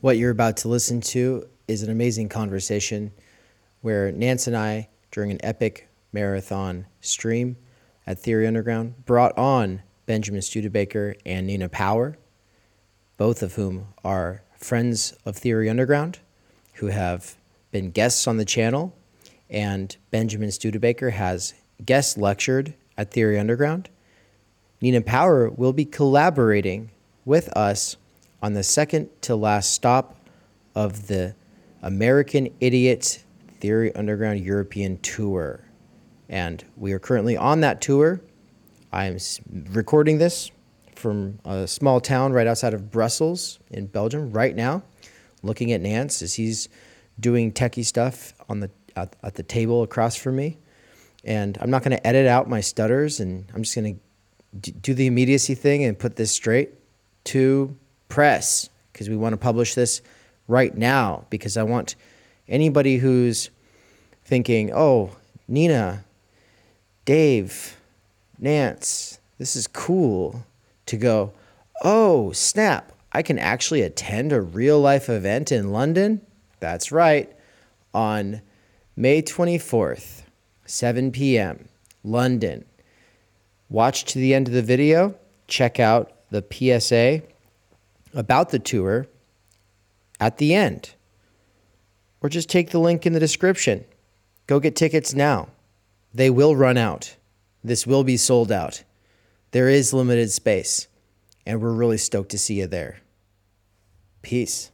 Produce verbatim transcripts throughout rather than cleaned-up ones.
What you're about to listen to is an amazing conversation where Nance and I, during an epic marathon stream at Theory Underground, brought on Benjamin Studebaker and Nina Power, both of whom are friends of Theory Underground, who have been guests on the channel, and Benjamin Studebaker has guest lectured at Theory Underground. Nina Power will be collaborating with us on the second to last stop of the American Idiot Theory Underground European Tour. And we are currently on that tour. I am recording this from a small town right outside of Brussels in Belgium right now, looking at Nance as he's doing techie stuff on the at, at the table across from me. And I'm not going to edit out my stutters, and I'm just going to do the immediacy thing and put this straight to press, because we want to publish this right now, because I want anybody who's thinking, oh, Nina, Dave, Nance, this is cool, to go, oh, snap, I can actually attend a real life event in London? That's right. On May twenty-fourth, seven p.m., London. Watch to the end of the video. Check out the P S A about the tour at the end. Or just take the link in the description. Go get tickets now. They will run out. This will be sold out. There is limited space, and we're really stoked to see you there. Peace.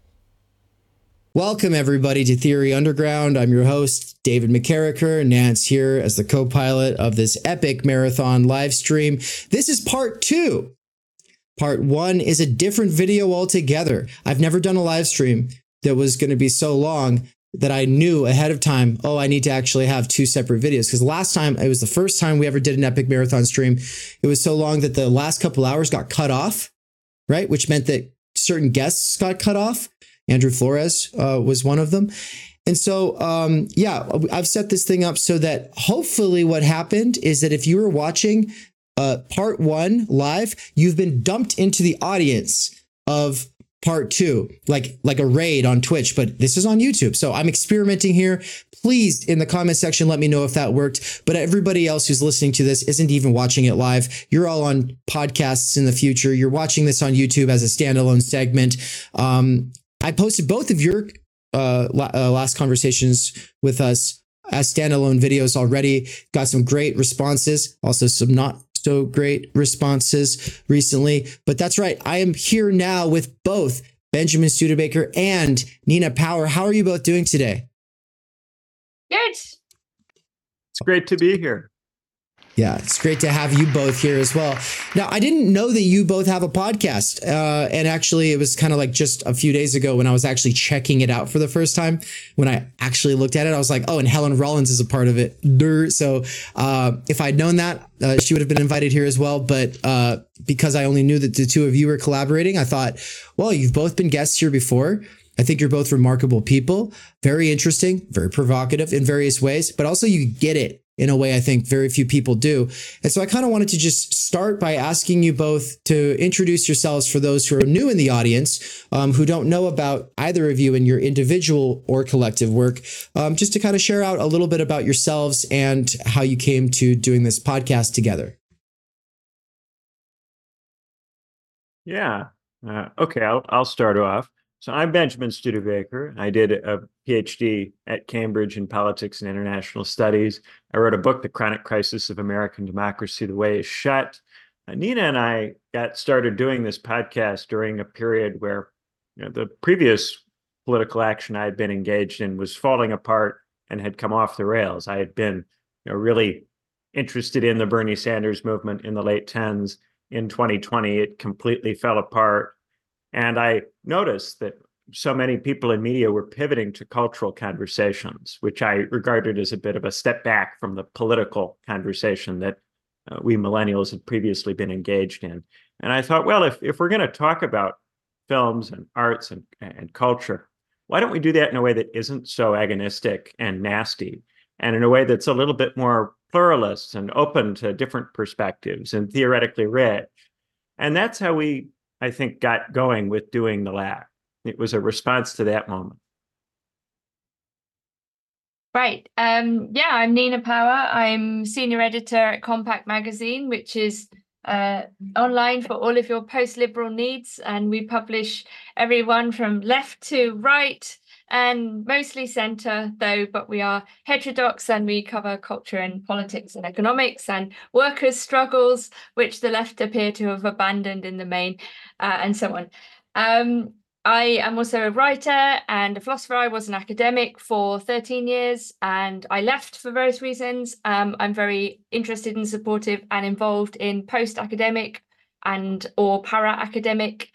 Welcome, everybody, to Theory Underground. I'm your host, David McCarricker. Nance here as the co-pilot of this epic marathon live stream. This is part two. Part one is a different video altogether. I've never done a live stream that was going to be so long that I knew ahead of time, oh, I need to actually have two separate videos. Because last time, it was the first time we ever did an epic marathon stream. It was so long that the last couple hours got cut off, right? Which meant that certain guests got cut off. Andrew Flores uh, was one of them. And so, um, yeah, I've set this thing up so that hopefully what happened is that if you were watching uh, part one live, you've been dumped into the audience of part two, like, like a raid on Twitch, but this is on YouTube. So I'm experimenting here. Please, in the comment section, let me know if that worked. But everybody else who's listening to this isn't even watching it live. You're all on podcasts in the future. You're watching this on YouTube as a standalone segment. Um, I posted both of your uh, la- uh, last conversations with us as standalone videos already. Got some great responses, also some not so great responses recently. But that's right. I am here now with both Benjamin Studebaker and Nina Power. How are you both doing today? Good. It's great to be here. Yeah, it's great to have you both here as well. Now, I didn't know that you both have a podcast. Uh, and actually, it was kind of like just a few days ago when I was actually checking it out for the first time. When I actually looked at it, I was like, oh, and Helen Rollins is a part of it. So uh, if I'd known that, uh, she would have been invited here as well. But uh, because I only knew that the two of you were collaborating, I thought, well, you've both been guests here before. I think you're both remarkable people, very interesting, very provocative in various ways, but also you get it in a way I think very few people do. And so I kind of wanted to just start by asking you both to introduce yourselves for those who are new in the audience, um, who don't know about either of you and your individual or collective work, um, just to kind of share out a little bit about yourselves and how you came to doing this podcast together. Yeah. Uh, okay, I'll, I'll start off. So I'm Benjamin Studebaker. I did a PhD at Cambridge in Politics and International Studies. I wrote a book, The Chronic Crisis of American Democracy, The Way is Shut. Uh, Nina and I got started doing this podcast during a period where, you know, the previous political action I had been engaged in was falling apart and had come off the rails. I had been, you know, really interested in the Bernie Sanders movement in the late tens. In twenty twenty, it completely fell apart. And I noticed that so many people in media were pivoting to cultural conversations, which I regarded as a bit of a step back from the political conversation that uh, we millennials had previously been engaged in. And I thought, well, if, if we're going to talk about films and arts and, and culture, why don't we do that in a way that isn't so agonistic and nasty, and in a way that's a little bit more pluralist and open to different perspectives and theoretically rich? And that's how we, I think, got going with doing the lab. it was a response to that moment. Right. Um, yeah, I'm Nina Power. I'm senior editor at Compact Magazine, which is uh, online for all of your post-liberal needs. And we publish everyone from left to right and mostly centre, though, but we are heterodox and we cover culture and politics and economics and workers' struggles, which the left appear to have abandoned in the main, uh, and so on. Um, I am also a writer and a philosopher. I was an academic for thirteen years and I left for various reasons. Um, I'm very interested and supportive and involved in post-academic and or para-academic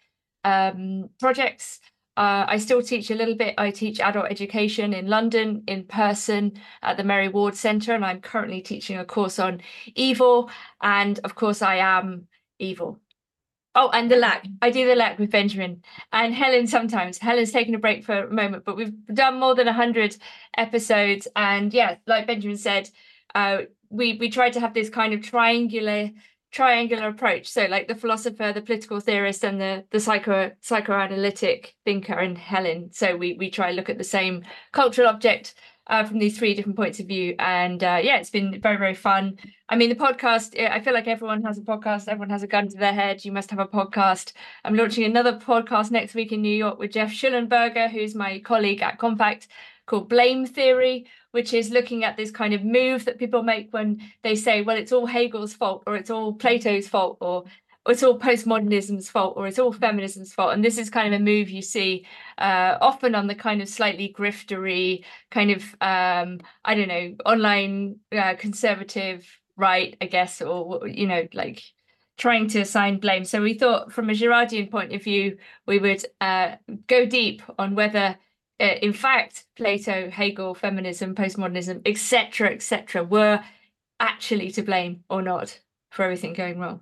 um, projects. Uh, I still teach a little bit. I teach adult education in London in person at the Mary Ward Centre, and I'm currently teaching a course on evil. And of course, I am evil. Oh, and the L A C. I do the L A C with Benjamin and Helen sometimes. Helen's taken a break for a moment, but we've done more than one hundred episodes. And yeah, like Benjamin said, uh, we, we tried to have this kind of triangular triangular approach. So like the philosopher, the political theorist, and the, the psycho psychoanalytic thinker and Helen. So we, we try to look at the same cultural object uh, from these three different points of view. And uh, yeah, it's been very, very fun. I mean, the podcast, I feel like everyone has a podcast. Everyone has a gun to their head. You must have a podcast. I'm launching another podcast next week in New York with Jeff Schullenberger, who's my colleague at Compact, called Blame Theory, which is looking at this kind of move that people make when they say, well, it's all Hegel's fault, or it's all Plato's fault, or, or it's all postmodernism's fault, or it's all feminism's fault. And this is kind of a move you see uh, often on the kind of slightly griftery, kind of, um, I don't know, online uh, conservative right, I guess, or, you know, like trying to assign blame. So we thought from a Girardian point of view, we would uh, go deep on whether, uh, in fact, Plato, Hegel, feminism, postmodernism, et cetera, et cetera, were actually to blame or not for everything going wrong.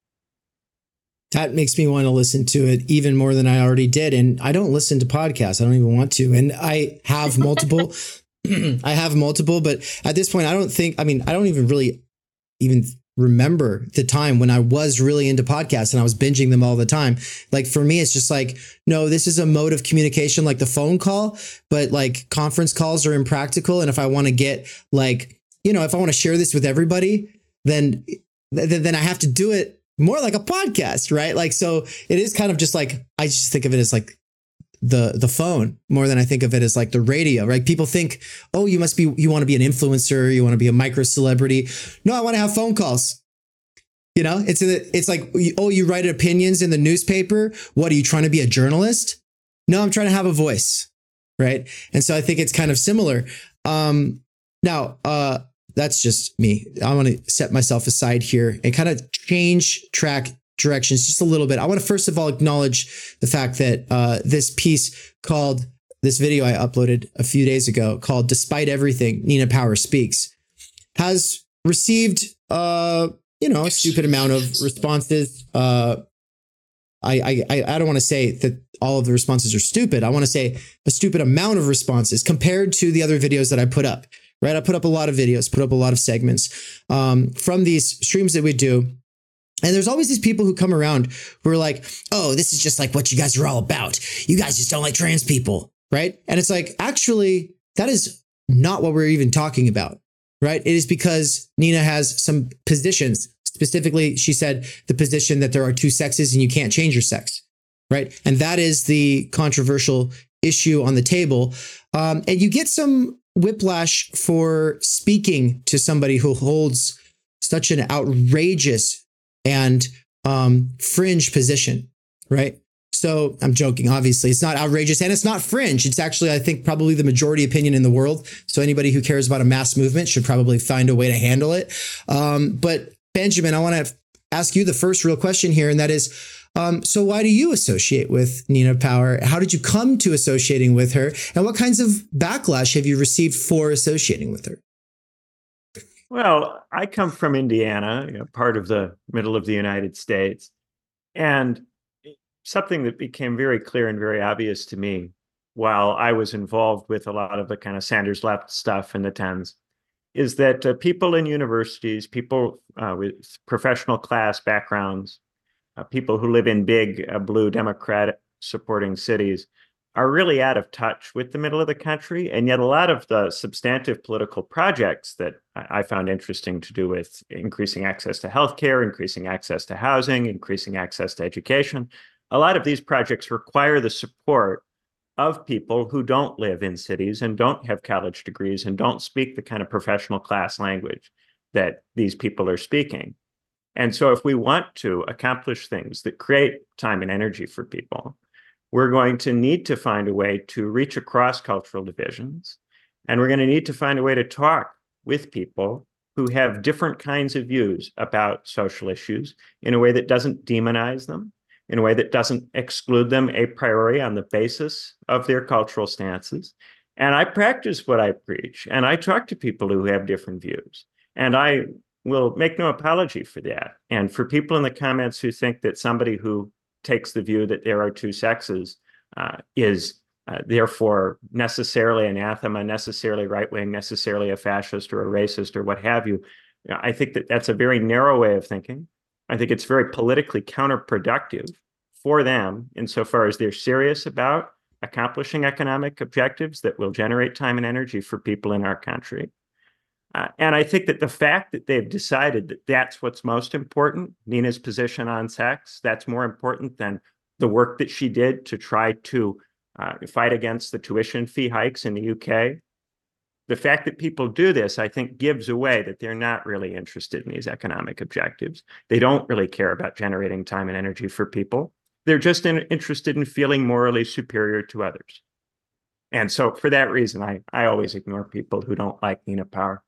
That makes me want to listen to it even more than I already did. And I don't listen to podcasts. I don't even want to. And I have multiple. I have multiple, but at this point, I don't think, I mean, I don't even really even remember the time when I was really into podcasts and I was binging them all the time. Like for me, it's just like, no, this is a mode of communication like the phone call, but like conference calls are impractical. And if I want to get like, you know, if I want to share this with everybody, then, then I have to do it more like a podcast, right? Like, so it is kind of just like, I just think of it as like the the phone more than I think of it as like the radio, right? People think, oh, you must be, you want to be an influencer, you want to be a micro celebrity. No, I want to have phone calls. You know, it's a, it's like, oh, you write opinions in the newspaper. What are you trying to be, a journalist? No, I'm trying to have a voice, right? And so I think it's kind of similar. Um, now, uh, that's just me. I want to set myself aside here and kind of change track directions just a little bit. I want to first of all acknowledge the fact that uh, this piece called, this video I uploaded a few days ago called Despite Everything, Nina Power Speaks, has received, uh, you know, a stupid amount of responses. Uh, I, I, I don't want to say that all of the responses are stupid. I want to say a stupid amount of responses compared to the other videos that I put up, right? I put up a lot of videos, put up a lot of segments um, from these streams that we do. And there's always these people who come around who are like, oh, this is just like what you guys are all about. You guys just don't like trans people, right? And it's like, actually, that is not what we're even talking about, right? It is because Nina has some positions. Specifically, she said the position that there are two sexes and you can't change your sex, right? And that is the controversial issue on the table. Um, and you get some whiplash for speaking to somebody who holds such an outrageous and um, fringe position, right? So I'm joking, obviously. It's not outrageous and it's not fringe. It's actually, I think, probably the majority opinion in the world. So anybody who cares about a mass movement should probably find a way to handle it. Um, but Benjamin, I want to ask you the first real question here, and that is, um, so why do you associate with Nina Power? How did you come to associating with her? And what kinds of backlash have you received for associating with her? Well, I come from Indiana, you know, part of the middle of the United States. And something that became very clear and very obvious to me while I was involved with a lot of the kind of Sanders left stuff in the tens is that uh, people in universities, people uh, with professional class backgrounds, uh, people who live in big uh, blue Democratic supporting cities are really out of touch with the middle of the country. And yet a lot of the substantive political projects that I found interesting to do with increasing access to healthcare, increasing access to housing, increasing access to education, a lot of these projects require the support of people who don't live in cities and don't have college degrees and don't speak the kind of professional class language that these people are speaking. And so if we want to accomplish things that create time and energy for people, we're going to need to find a way to reach across cultural divisions. And we're going to need to find a way to talk with people who have different kinds of views about social issues in a way that doesn't demonize them, in a way that doesn't exclude them a priori on the basis of their cultural stances. And I practice what I preach, and I talk to people who have different views. And I will make no apology for that. And for people in the comments who think that somebody who takes the view that there are two sexes uh, is uh, therefore necessarily anathema, necessarily right-wing, necessarily a fascist or a racist or what have you, you know, I think that that's a very narrow way of thinking. I think it's very politically counterproductive for them insofar as they're serious about accomplishing economic objectives that will generate time and energy for people in our country. Uh, and I think that the fact that they've decided that that's what's most important, Nina's position on sex, that's more important than the work that she did to try to uh, fight against the tuition fee hikes in the U K. The fact that people do this, I think, gives away that they're not really interested in these economic objectives. They don't really care about generating time and energy for people. They're just in, interested in feeling morally superior to others. And so for that reason, I, I always ignore people who don't like Nina Power.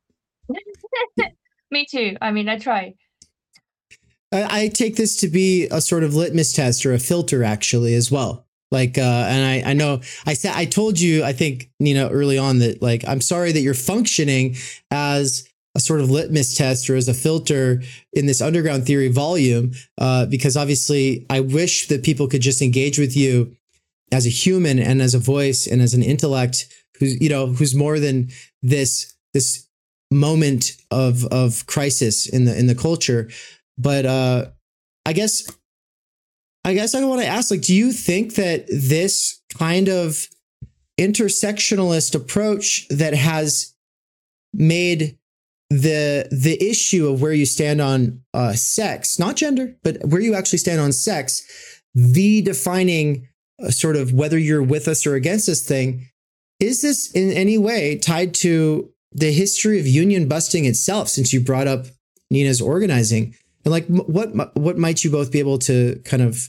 Me too. I mean, I try. I, I take this to be a sort of litmus test or a filter, actually, as well. Like, uh, and I, I know I said, I told you, I think, Nina, early on that, like, I'm sorry that you're functioning as a sort of litmus test or as a filter in this underground theory volume, uh, because obviously I wish that people could just engage with you as a human and as a voice and as an intellect who's, you know, who's more than this, this moment of, of crisis in the, in the culture. But, uh, I guess, I guess I want to ask, like, do you think that this kind of intersectionalist approach that has made the, the issue of where you stand on, uh, sex, not gender, but where you actually stand on sex, the defining uh, sort of whether you're with us or against this thing, is this in any way tied to the history of union busting itself, since you brought up Nina's organizing? And like, what what might you both be able to kind of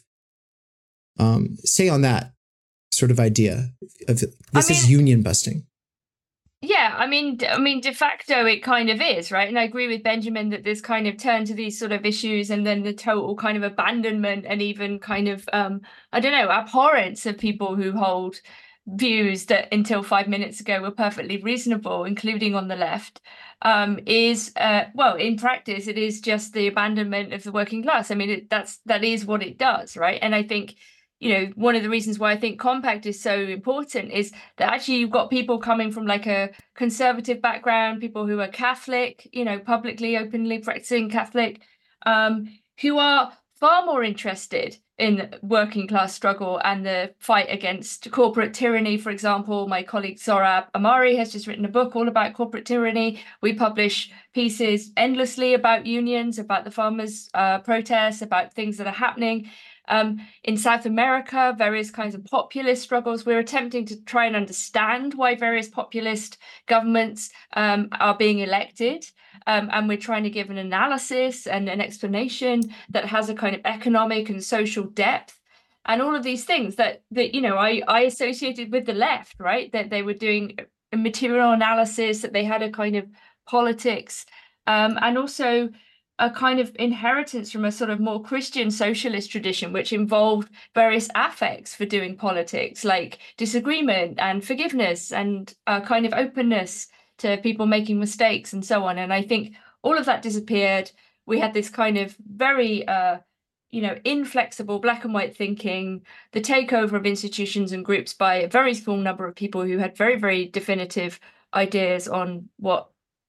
um, say on that sort of idea of this I mean, is union busting? Yeah, I mean, I mean, de facto, it kind of is, right? And I agree with Benjamin that this kind of turn to these sort of issues and then the total kind of abandonment and even kind of, um, I don't know, abhorrence of people who hold views that until five minutes ago were perfectly reasonable, including on the left, um, is, uh, well, in practice, it is just the abandonment of the working class. I mean, it, that's that is what it does, right? And I think, you know, one of the reasons why I think Compact is so important is that actually you've got people coming from like a conservative background, people who are Catholic, you know, publicly, openly practicing Catholic, um, who are far more interested in working class struggle and the fight against corporate tyranny. For example, my colleague Zorab Amari has just written a book all about corporate tyranny. We publish pieces endlessly about unions, about the farmers' uh, protests, about things that are happening. Um, in South America, various kinds of populist struggles. We're attempting to try and understand why various populist governments um, are being elected. Um, and we're trying to give an analysis and an explanation that has a kind of economic and social depth. And all of these things that, that you know, I, I associated with the left, right? That they were doing a material analysis, that they had a kind of politics, um, and also a kind of inheritance from a sort of more Christian socialist tradition, which involved various affects for doing politics, like disagreement and forgiveness and a kind of openness to people making mistakes and so on. And I think all of that disappeared. We had this kind of very, uh, you know, inflexible black and white thinking, the takeover of institutions and groups by a very small number of people who had very, very definitive ideas on what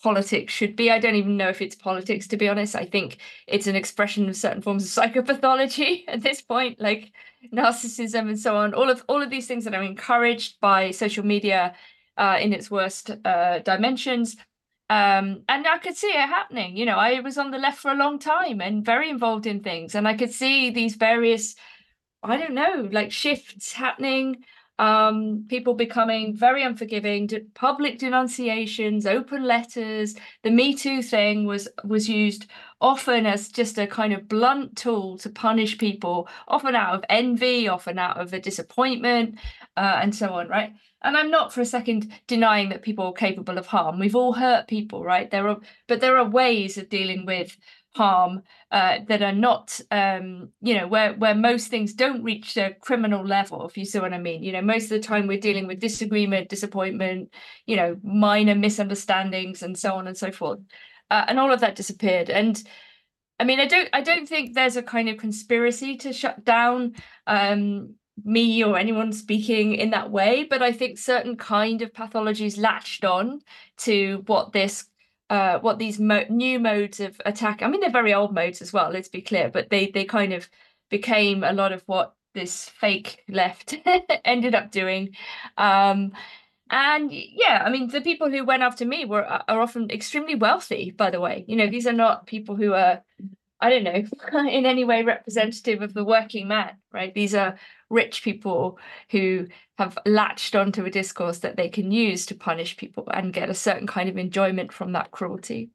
politics should be. I don't even know if it's politics, to be honest. I think it's an expression of certain forms of psychopathology at this point, like narcissism and so on. All of all of these things that are encouraged by social media uh, in its worst uh, dimensions. Um, and I could see it happening. You know, I was on the left for a long time and very involved in things, and I could see these various, I don't know, like shifts happening. Um, people becoming very unforgiving, public denunciations, open letters. The Me Too thing was was used often as just a kind of blunt tool to punish people, often out of envy, often out of a disappointment, uh, and so on, right? And I'm not for a second denying that people are capable of harm. We've all hurt people, right? There are, but there are ways of dealing with harm uh, that are not, um, you know, where where most things don't reach a criminal level, if you see what I mean. You know, most of the time we're dealing with disagreement, disappointment, you know, minor misunderstandings, and so on and so forth. Uh, and all of that disappeared. And I mean, I don't, I don't think there's a kind of conspiracy to shut down um, me or anyone speaking in that way, but I think certain kind of pathologies latched on to what this uh what these mo new modes of attack, I mean they're very old modes as well, let's be clear, but they they kind of became a lot of what this fake left ended up doing. Um and yeah, I mean the people who went after me were are often extremely wealthy, by the way. You know, these are not people who are, I don't know, in any way representative of the working man, right? These are rich people who have latched onto a discourse that they can use to punish people and get a certain kind of enjoyment from that cruelty.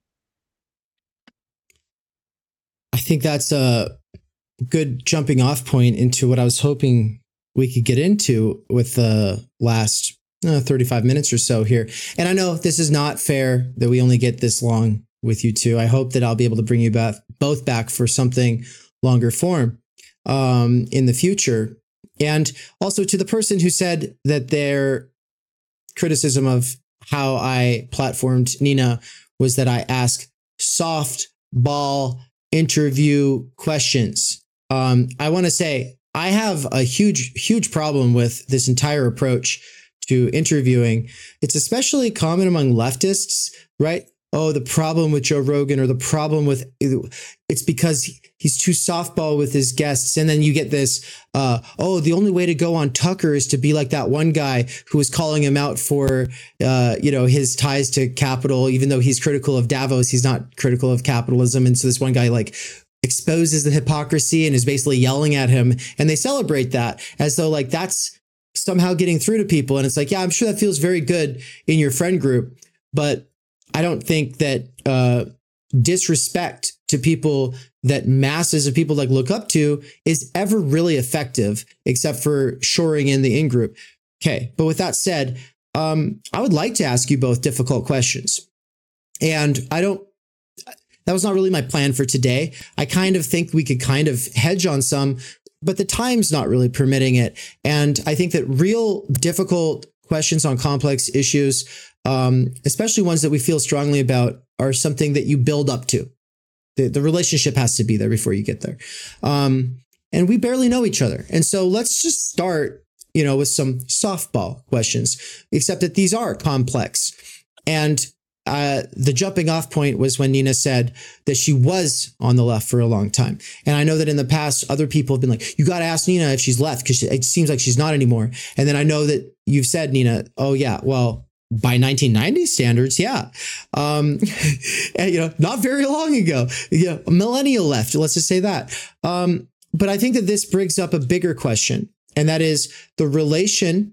I think that's a good jumping off point into what I was hoping we could get into with the last uh, thirty-five minutes or so here. And I know this is not fair that we only get this long with you two. I hope that I'll be able to bring you back, both back for something longer form um, in the future. And also to the person who said that their criticism of how I platformed Nina was that I ask softball interview questions. Um, I want to say I have a huge, huge problem with this entire approach to interviewing. It's especially common among leftists, right? Oh, the problem with Joe Rogan, or the problem with, it's because he's too softball with his guests. And then you get this, uh, oh, the only way to go on Tucker is to be like that one guy who was calling him out for, uh, you know, his ties to capital, even though he's critical of Davos, he's not critical of capitalism. And so this one guy like exposes the hypocrisy and is basically yelling at him. And they celebrate that as though like that's somehow getting through to people. And it's like, yeah, I'm sure that feels very good in your friend group, but I don't think that uh, disrespect to people that masses of people like look up to is ever really effective, except for shoring in the in-group. Okay, but with that said, um, I would like to ask you both difficult questions. And I don't, that was not really my plan for today. I kind of think we could kind of hedge on some, but the time's not really permitting it. And I think that real difficult questions on complex issues, um, especially ones that we feel strongly about, are something that you build up to. The, the relationship has to be there before you get there. Um, and we barely know each other. And so let's just start, you know, with some softball questions, except that these are complex. And uh, the jumping off point was when Nina said that she was on the left for a long time. And I know that in the past, other people have been like, you got to ask Nina if she's left, because it seems like she's not anymore. And then I know that you've said, Nina, oh yeah, well, by nineteen ninety standards, yeah. Um, and, you know, not very long ago, you know, a millennial left, let's just say that. Um, but I think that this brings up a bigger question, and that is the relation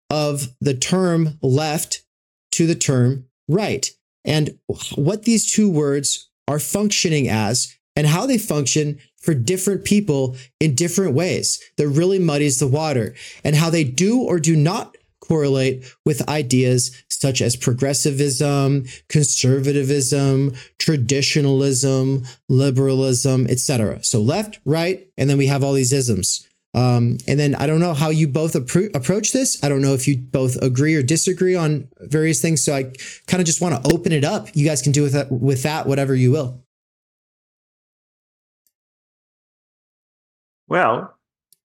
of the term left to the term right, and what these two words are functioning as, and how they function for different people in different ways. That really muddies the water, and how they do or do not correlate with ideas such as progressivism, conservatism, traditionalism, liberalism, et cetera. So left, right, and then we have all these isms. Um, and then I don't know how you both appro- approach this. I don't know if you both agree or disagree on various things. So I kind of just want to open it up. You guys can do with that, with that whatever you will. Well,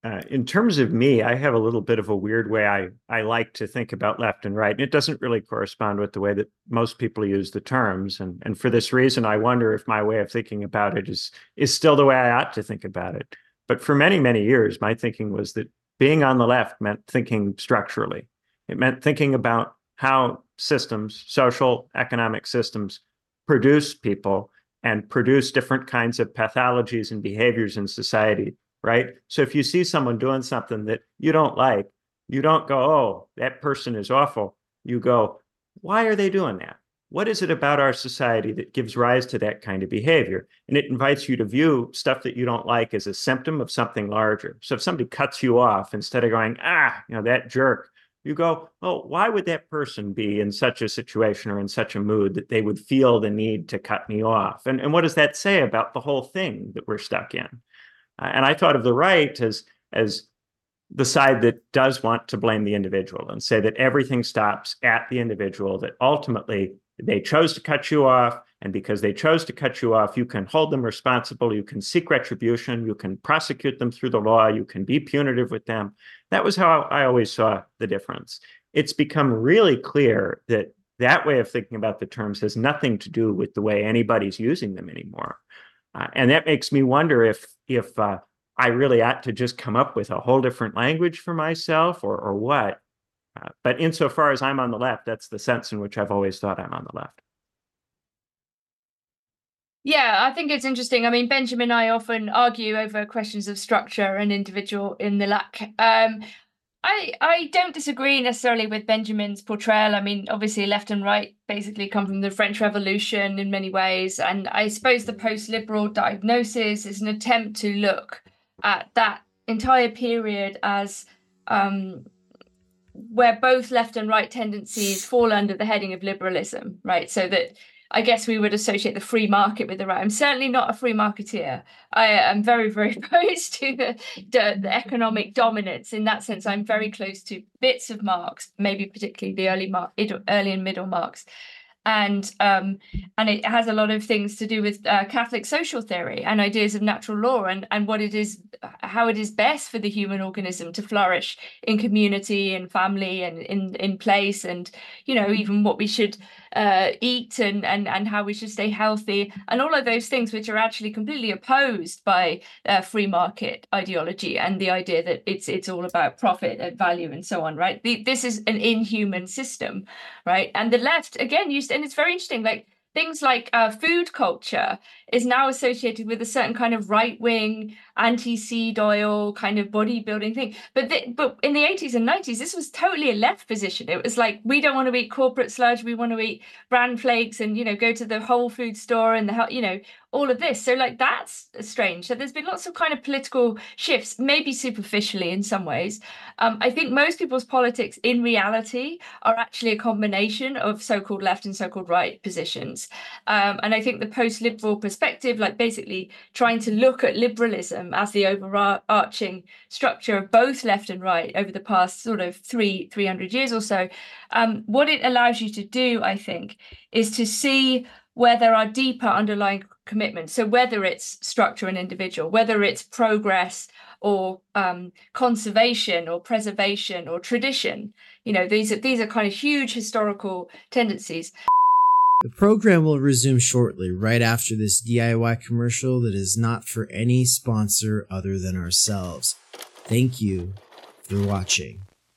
Uh, in terms of me, I have a little bit of a weird way I, I like to think about left and right. And it doesn't really correspond with the way that most people use the terms. And, and for this reason, I wonder if my way of thinking about it is, is still the way I ought to think about it. But for many, many years, my thinking was that being on the left meant thinking structurally. It meant thinking about how systems, social, economic systems, produce people and produce different kinds of pathologies and behaviors in society. Right? So if you see someone doing something that you don't like, you don't go, oh, that person is awful. You go, why are they doing that? What is it about our society that gives rise to that kind of behavior? And it invites you to view stuff that you don't like as a symptom of something larger. So if somebody cuts you off, instead of going, ah, you know, that jerk, you go, oh, why would that person be in such a situation or in such a mood that they would feel the need to cut me off? And, and what does that say about the whole thing that we're stuck in? And I thought of the right as, as the side that does want to blame the individual and say that everything stops at the individual, that ultimately they chose to cut you off. And because they chose to cut you off, you can hold them responsible. You can seek retribution. You can prosecute them through the law. You can be punitive with them. That was how I always saw the difference. It's become really clear that that way of thinking about the terms has nothing to do with the way anybody's using them anymore. Uh, and that makes me wonder if if uh, I really ought to just come up with a whole different language for myself or, or what. Uh, but insofar as I'm on the left, that's the sense in which I've always thought I'm on the left. Yeah, I think it's interesting. I mean, Benjamin and I often argue over questions of structure and individual in the L A C. Um, I, I don't disagree necessarily with Benjamin's portrayal. I mean, obviously left and right basically come from the French Revolution in many ways. And I suppose the post-liberal diagnosis is an attempt to look at that entire period as um, where both left and right tendencies fall under the heading of liberalism, right? So that I guess we would associate the free market with the right. I'm certainly not a free marketeer. I am very, very opposed to the, the, the economic dominance. In that sense, I'm very close to bits of Marx, maybe particularly the early, Mar- early and middle Marx. And um, and it has a lot of things to do with uh, Catholic social theory and ideas of natural law and, and what it is, how it is best for the human organism to flourish in community and family and in, in place, and, you know, even what we should uh, eat and, and, and how we should stay healthy and all of those things which are actually completely opposed by uh, free market ideology and the idea that it's it's all about profit and value and so on, right? The, this is an inhuman system, right? And the left, again, used and it's very interesting, like things like uh, food culture is now associated with a certain kind of right-wing, anti-seed oil kind of bodybuilding thing. But the, but in the eighties and nineties, this was totally a left position. It was like, we don't want to eat corporate sludge. We want to eat bran flakes and, you know, go to the Whole Food store and the, you know, all of this. So like, that's strange. So there's been lots of kind of political shifts, maybe superficially in some ways. Um, I think most people's politics in reality are actually a combination of so-called left and so-called right positions. Um, and I think the post-liberal perspective, like basically trying to look at liberalism as the overarching structure of both left and right over the past sort of three, three hundred years or so, um, what it allows you to do, I think, is to see where there are deeper underlying commitments. So whether it's structure and individual, whether it's progress or um, conservation or preservation or tradition, you know, these are, these are kind of huge historical tendencies. The program will resume shortly, right after this D I Y commercial that is not for any sponsor other than ourselves. Thank you for watching.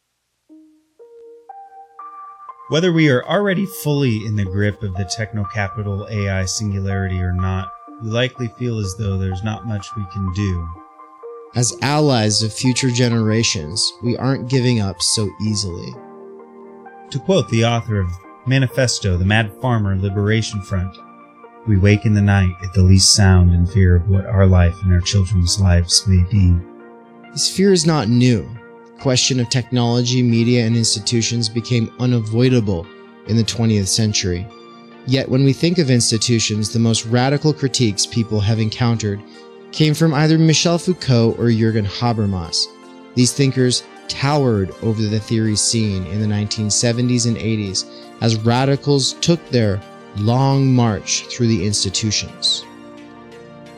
Whether we are already fully in the grip of the techno-capital A I singularity or not, we likely feel as though there's not much we can do. As allies of future generations, we aren't giving up so easily. To quote the author of Manifesto, the Mad Farmer Liberation Front, we wake in the night at the least sound in fear of what our life and our children's lives may be. This fear is not new. The question of technology, media, and institutions became unavoidable in the twentieth century. Yet when we think of institutions, the most radical critiques people have encountered came from either Michel Foucault or Jürgen Habermas. These thinkers towered over the theory scene in the nineteen seventies and eighties as radicals took their long march through the institutions.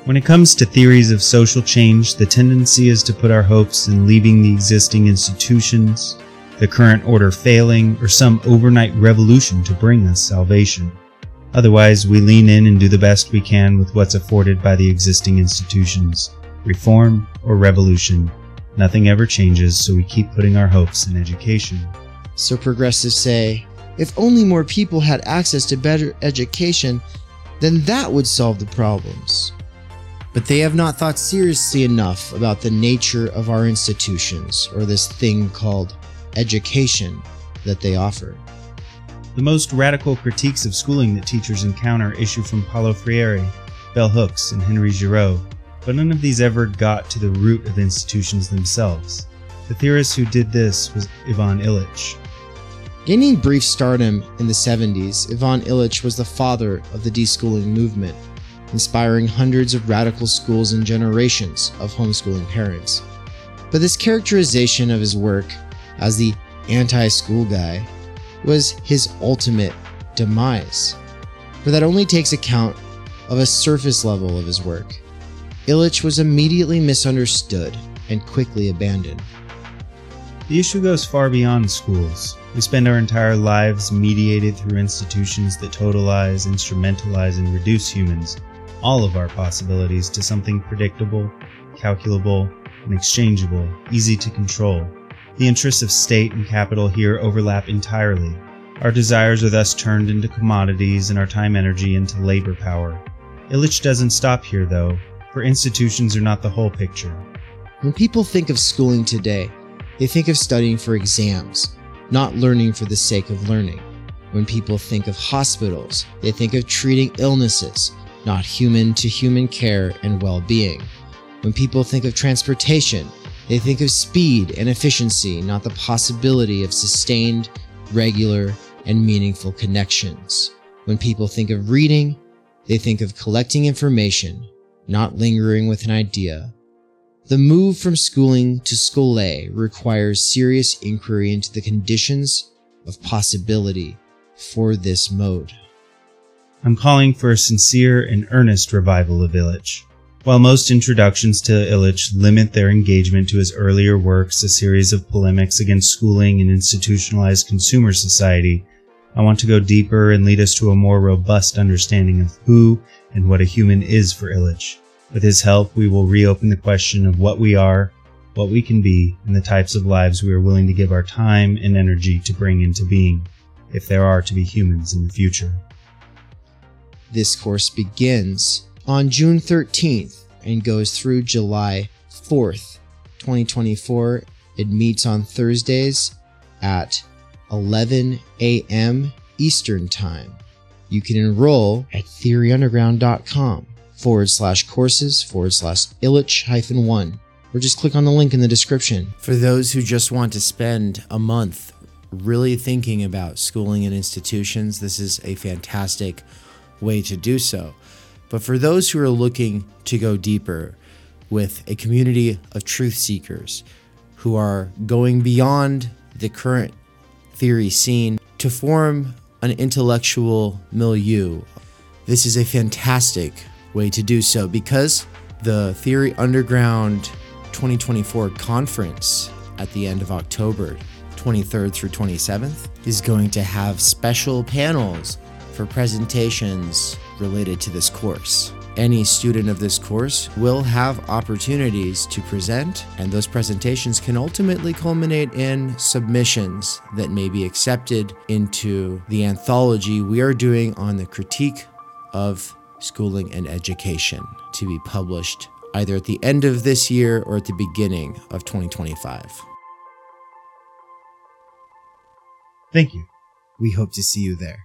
When it comes to theories of social change, the tendency is to put our hopes in leaving the existing institutions, the current order failing, or some overnight revolution to bring us salvation. Otherwise, we lean in and do the best we can with what's afforded by the existing institutions. Reform or revolution, nothing ever changes, so we keep putting our hopes in education. So progressives say, if only more people had access to better education, then that would solve the problems. But they have not thought seriously enough about the nature of our institutions, or this thing called education that they offer. The most radical critiques of schooling that teachers encounter issue from Paulo Freire, Bell Hooks, and Henry Giraud, but none of these ever got to the root of institutions themselves. The theorist who did this was Ivan Illich. Gaining brief stardom in the seventies, Ivan Illich was the father of the deschooling movement, inspiring hundreds of radical schools and generations of homeschooling parents. But this characterization of his work as the anti-school guy was his ultimate demise, for that only takes account of a surface level of his work. Illich was immediately misunderstood and quickly abandoned. The issue goes far beyond schools. We spend our entire lives mediated through institutions that totalize, instrumentalize, and reduce humans, all of our possibilities, to something predictable, calculable, and exchangeable, easy to control. The interests of state and capital here overlap entirely. Our desires are thus turned into commodities and our time energy into labor power. Illich doesn't stop here, though, for institutions are not the whole picture. When people think of schooling today, they think of studying for exams, not learning for the sake of learning. When people think of hospitals, they think of treating illnesses, not human-to-human care and well-being. When people think of transportation, they think of speed and efficiency, not the possibility of sustained, regular, and meaningful connections. When people think of reading, they think of collecting information, not lingering with an idea. The move from schooling to scholé requires serious inquiry into the conditions of possibility for this mode. I'm calling for a sincere and earnest revival of Illich. While most introductions to Illich limit their engagement to his earlier works, a series of polemics against schooling and institutionalized consumer society, I want to go deeper and lead us to a more robust understanding of who and what a human is for Illich. With his help, we will reopen the question of what we are, what we can be, and the types of lives we are willing to give our time and energy to bring into being, if there are to be humans in the future. This course begins on June thirteenth and goes through July fourth, twenty twenty-four. It meets on Thursdays at eleven a.m. Eastern Time. You can enroll at theoryunderground.com forward slash courses forward slash Illich hyphen one, or just click on the link in the description. For those who just want to spend a month really thinking about schooling and institutions, this is a fantastic way to do so. But for those who are looking to go deeper with a community of truth seekers who are going beyond the current theory scene to form an intellectual milieu, this is a fantastic way to do so, because the Theory Underground twenty twenty-four conference at the end of October twenty-third through twenty-seventh is going to have special panels for presentations related to this course. Any student of this course will have opportunities to present, and those presentations can ultimately culminate in submissions that may be accepted into the anthology we are doing on the critique of schooling and education, to be published either at the end of this year or at the beginning of twenty twenty-five. Thank you. We hope to see you there.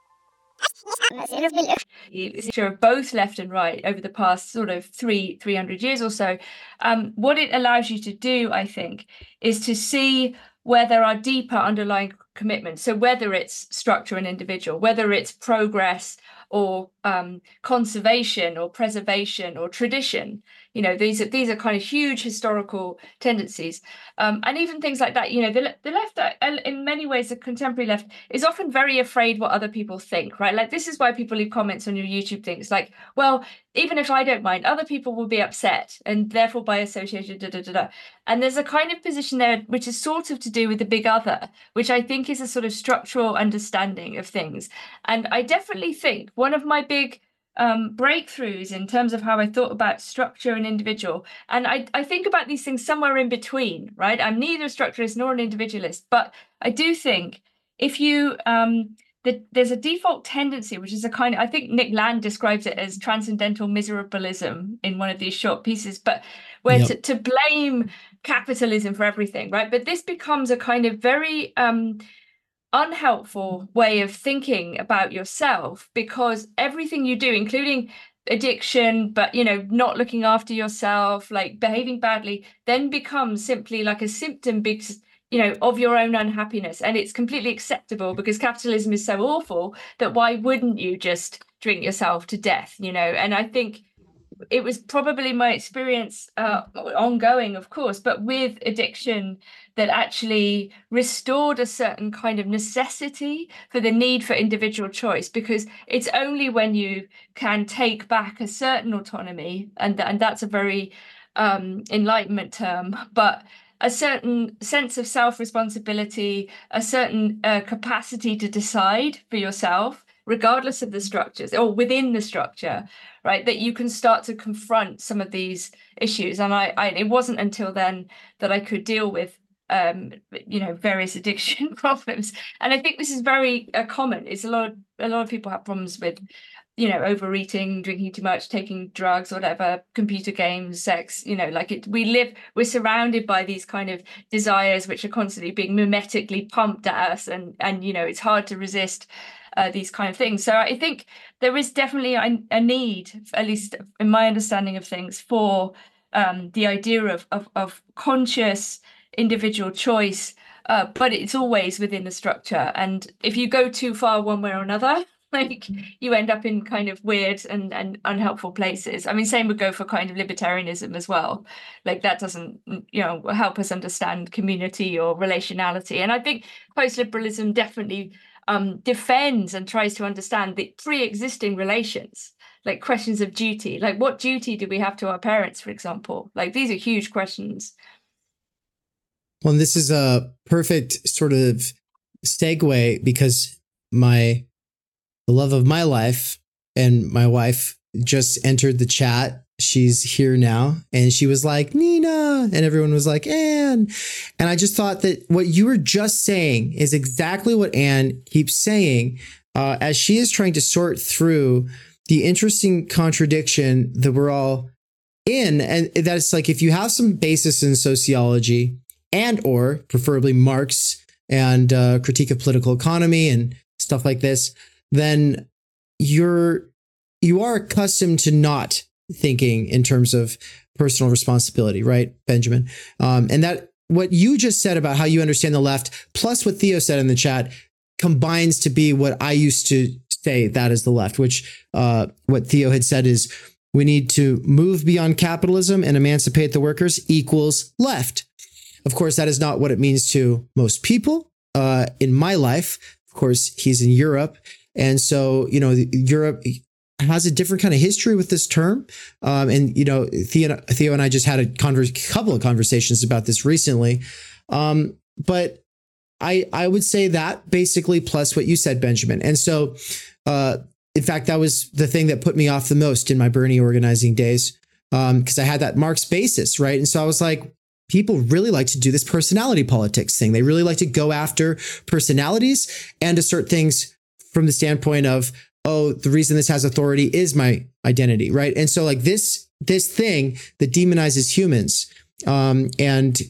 Sure, both left and right over the past sort of three three hundred years or so. Um, what it allows you to do, I think, is to see where there are deeper underlying commitments. So whether it's structure and individual, whether it's progress or um, conservation or preservation or tradition, you know, these are these are kind of huge historical tendencies, um, and even things like that. You know, the the left are, in many many ways, the contemporary left is often very afraid what other people think, right? Like, this is why people leave comments on your YouTube things like, well, even if I don't mind, other people will be upset, and therefore by association, da, da, da, da. And there's a kind of position there which is sort of to do with the big other, which I think is a sort of structural understanding of things. And I definitely think one of my big um, breakthroughs in terms of how I thought about structure and individual, and I, I think about these things somewhere in between, right? I'm neither a structuralist nor an individualist, but I do think if you um, that there's a default tendency, which is a kind of, I think Nick Land describes it as transcendental miserabilism in one of these short pieces, but where Yep. to, to blame capitalism for everything, right? But this becomes a kind of very um, unhelpful way of thinking about yourself, because everything you do, including addiction, but, you know, not looking after yourself, like behaving badly, then becomes simply like a symptom because, you know, of your own unhappiness. And it's completely acceptable because capitalism is so awful that why wouldn't you just drink yourself to death, you know? And I think it was probably my experience, uh, ongoing, of course, but with addiction, that actually restored a certain kind of necessity for the need for individual choice, because it's only when you can take back a certain autonomy, and, th- and that's a very um, Enlightenment term, but a certain sense of self-responsibility, a certain uh, capacity to decide for yourself, regardless of the structures or within the structure, right, that you can start to confront some of these issues. And I, I it wasn't until then that I could deal with, um, you know, various addiction problems. And I think this is very uh, common. It's a lot of a lot of people have problems with, you know, overeating, drinking too much, taking drugs, whatever, computer games, sex, you know, like it, we live, we're surrounded by these kind of desires which are constantly being mimetically pumped at us. And, and, you know, it's hard to resist uh, these kind of things. So I think there is definitely a, a need, at least in my understanding of things, for um, the idea of, of, of conscious individual choice, uh, but it's always within the structure. And if you go too far one way or another, like you end up in kind of weird and, and unhelpful places. I mean, same would go for kind of libertarianism as well. Like that doesn't, you know, help us understand community or relationality. And I think post-liberalism definitely um, defends and tries to understand the pre-existing relations, like questions of duty. Like what duty do we have to our parents, for example? Like these are huge questions. Well, this is a perfect sort of segue, because my the love of my life and my wife just entered the chat. She's here now, and she was like, Nina, and everyone was like, Anne. And I just thought that what you were just saying is exactly what Anne keeps saying, uh, as she is trying to sort through the interesting contradiction that we're all in. And that's like, if you have some basis in sociology and or preferably Marx and uh, critique of political economy and stuff like this, then you're you are accustomed to not thinking in terms of personal responsibility, right, Benjamin? Um, and that what you just said about how you understand the left, plus what Theo said in the chat, combines to be what I used to say that is the left, which uh, what Theo had said is we need to move beyond capitalism and emancipate the workers equals left. Of course, that is not what it means to most people. Uh, in my life, of course, he's in Europe. And so, you know, Europe has a different kind of history with this term. Um, and, you know, Theo, Theo and I just had a converse, couple of conversations about this recently. Um, but I, I would say that basically plus what you said, Benjamin. And so, uh, in fact, that was the thing that put me off the most in my Bernie organizing days, um, because I had that Marx basis, right? And so I was like, people really like to do this personality politics thing. They really like to go after personalities and assert things from the standpoint of, oh, the reason this has authority is my identity, right? And so like this, this thing that demonizes humans um, and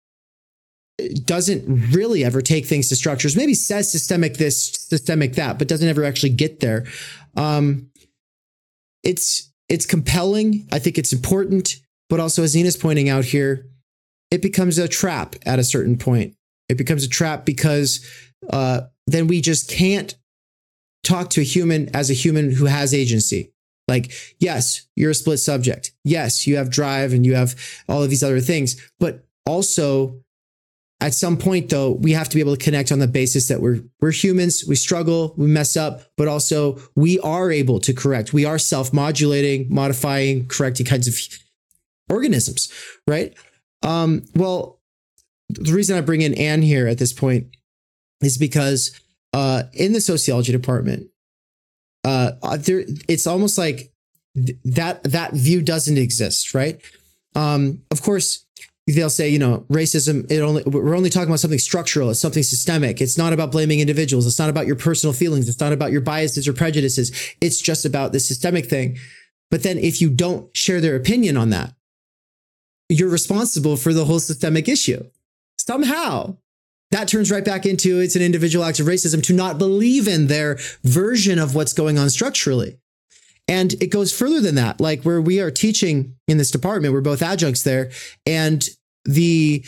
doesn't really ever take things to structures, maybe says systemic this, systemic that, but doesn't ever actually get there. Um, it's, it's compelling. I think it's important, but also as Nina's pointing out here, it becomes a trap at a certain point. It becomes a trap because uh, then we just can't talk to a human as a human who has agency. Like, yes, you're a split subject. Yes, you have drive and you have all of these other things, but also at some point, though, we have to be able to connect on the basis that we're we're humans, we struggle, we mess up, but also we are able to correct. We are self-modulating, modifying, correcting kinds of organisms, right? Um, well, the reason I bring in Anne here at this point is because uh, in the sociology department, uh, there it's almost like th- that that view doesn't exist, right? Um, of course, they'll say, you know, racism, it only, we're only talking about something structural. It's something systemic. It's not about blaming individuals. It's not about your personal feelings. It's not about your biases or prejudices. It's just about the systemic thing. But then if you don't share their opinion on that, you're responsible for the whole systemic issue. Somehow that turns right back into it's an individual act of racism to not believe in their version of what's going on structurally. And it goes further than that, like where we are teaching in this department, we're both adjuncts there. And the,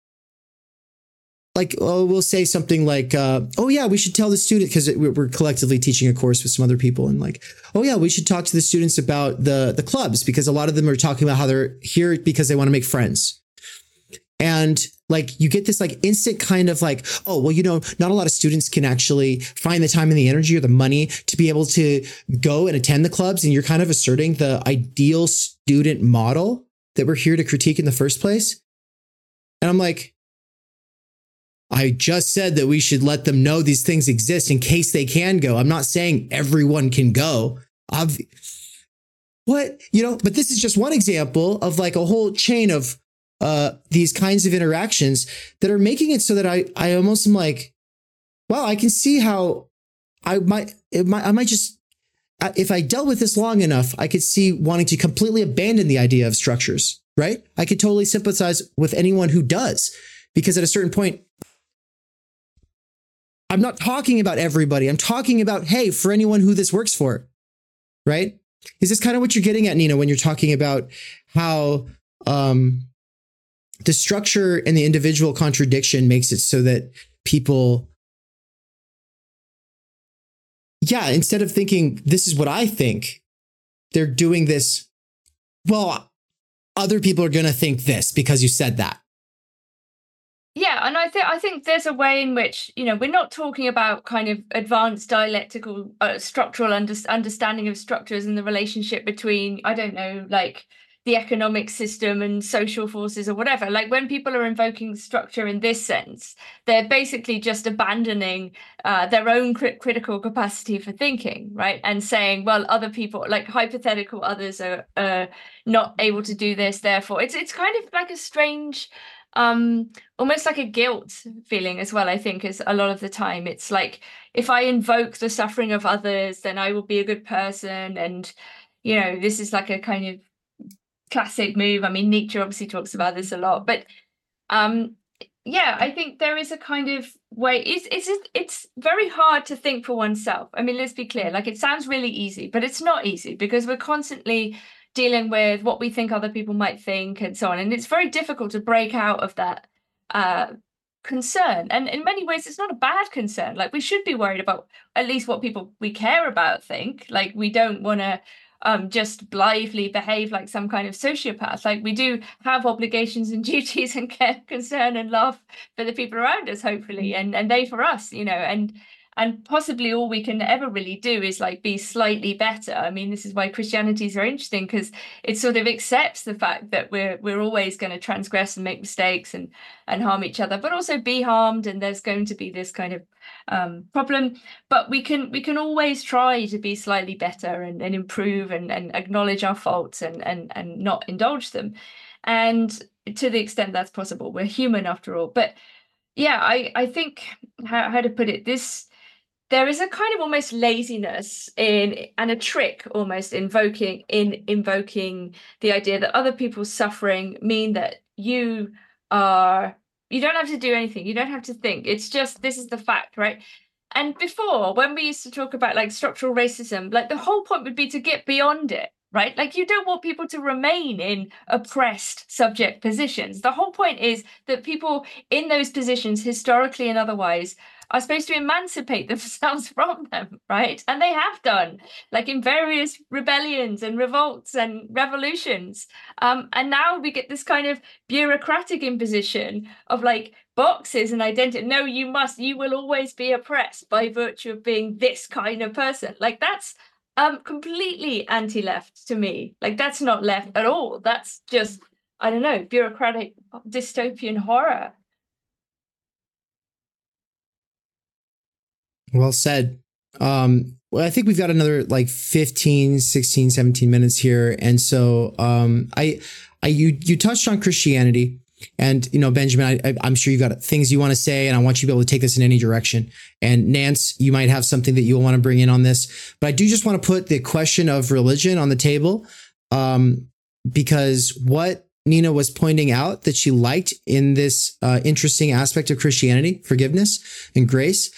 like, oh, we'll say something like, uh, oh, yeah, we should tell the student, because we're collectively teaching a course with some other people. And like, oh, yeah, we should talk to the students about the, the clubs, because a lot of them are talking about how they're here because they want to make friends. And like, you get this like instant kind of like, oh, well, you know, not a lot of students can actually find the time and the energy or the money to be able to go and attend the clubs. And you're kind of asserting the ideal student model that we're here to critique in the first place. And I'm like, I just said that we should let them know these things exist in case they can go. I'm not saying everyone can go. I've, what, you know, but this is just one example of like a whole chain of uh, these kinds of interactions that are making it so that I, I almost am like, wow, I can see how I might, it might, I might just, if I dealt with this long enough, I could see wanting to completely abandon the idea of structures, right? I could totally sympathize with anyone who does, because at a certain point, I'm not talking about everybody. I'm talking about, hey, for anyone who this works for, right? Is this kind of what you're getting at, Nina, when you're talking about how um, the structure and the individual contradiction makes it so that people, yeah, instead of thinking, this is what I think, they're doing this, well, other people are going to think this because you said that. Yeah, and I think I think there's a way in which, you know, we're not talking about kind of advanced dialectical uh, structural under, understanding of structures and the relationship between, I don't know, like the economic system and social forces or whatever. Like when people are invoking structure in this sense, they're basically just abandoning uh, their own crit- critical capacity for thinking, right? And saying, well, other people, like hypothetical others are uh, not able to do this. Therefore, it's it's kind of like a strange, um, almost like a guilt feeling as well, I think, is a lot of the time. It's like, if I invoke the suffering of others, then I will be a good person. And, you know, this is like a kind of classic move. I mean, Nietzsche obviously talks about this a lot, but um, yeah, I think there is a kind of way, it's, it's, it's very hard to think for oneself. I mean, let's be clear, like it sounds really easy, but it's not easy because we're constantly dealing with what we think other people might think and so on. And it's very difficult to break out of that uh, concern. And in many ways, it's not a bad concern. Like we should be worried about at least what people we care about think. Like we don't want to um, just blithely behave like some kind of sociopath. Like we do have obligations and duties and care, concern and love for the people around us, hopefully, and, and they for us, you know, and And possibly all we can ever really do is like be slightly better. I mean, this is why Christianity is very interesting, because it sort of accepts the fact that we're we're always going to transgress and make mistakes and and harm each other, but also be harmed. And there's going to be this kind of um, problem. But we can we can always try to be slightly better and, and improve and, and acknowledge our faults and and and not indulge them. And to the extent that's possible, we're human after all. But yeah, I I think how how to put it, this. There is a kind of almost laziness in and a trick almost invoking in invoking the idea that other people's suffering mean that you are you don't have to do anything. You don't have to think. It's just this is the fact, right? And before, when we used to talk about like structural racism, like the whole point would be to get beyond it, right? Like, you don't want people to remain in oppressed subject positions. The whole point is that people in those positions, historically and otherwise, are supposed to emancipate themselves from them, right? And they have done, like in various rebellions and revolts and revolutions. Um, and now we get this kind of bureaucratic imposition of like boxes and identity. No, you must, you will always be oppressed by virtue of being this kind of person. Like, that's um completely anti-left to me. Like, that's not left at all. That's just, I don't know, bureaucratic dystopian horror. Well said. Um, well, I think we've got another like fifteen, sixteen, seventeen minutes here. And so um, I, I, you, you touched on Christianity, and, you know, Benjamin, I, I, I'm sure you've got things you want to say, and I want you to be able to take this in any direction. And Nance, you might have something that you'll want to bring in on this, but I do just want to put the question of religion on the table, um, because what Nina was pointing out that she liked in this uh, interesting aspect of Christianity, forgiveness and grace,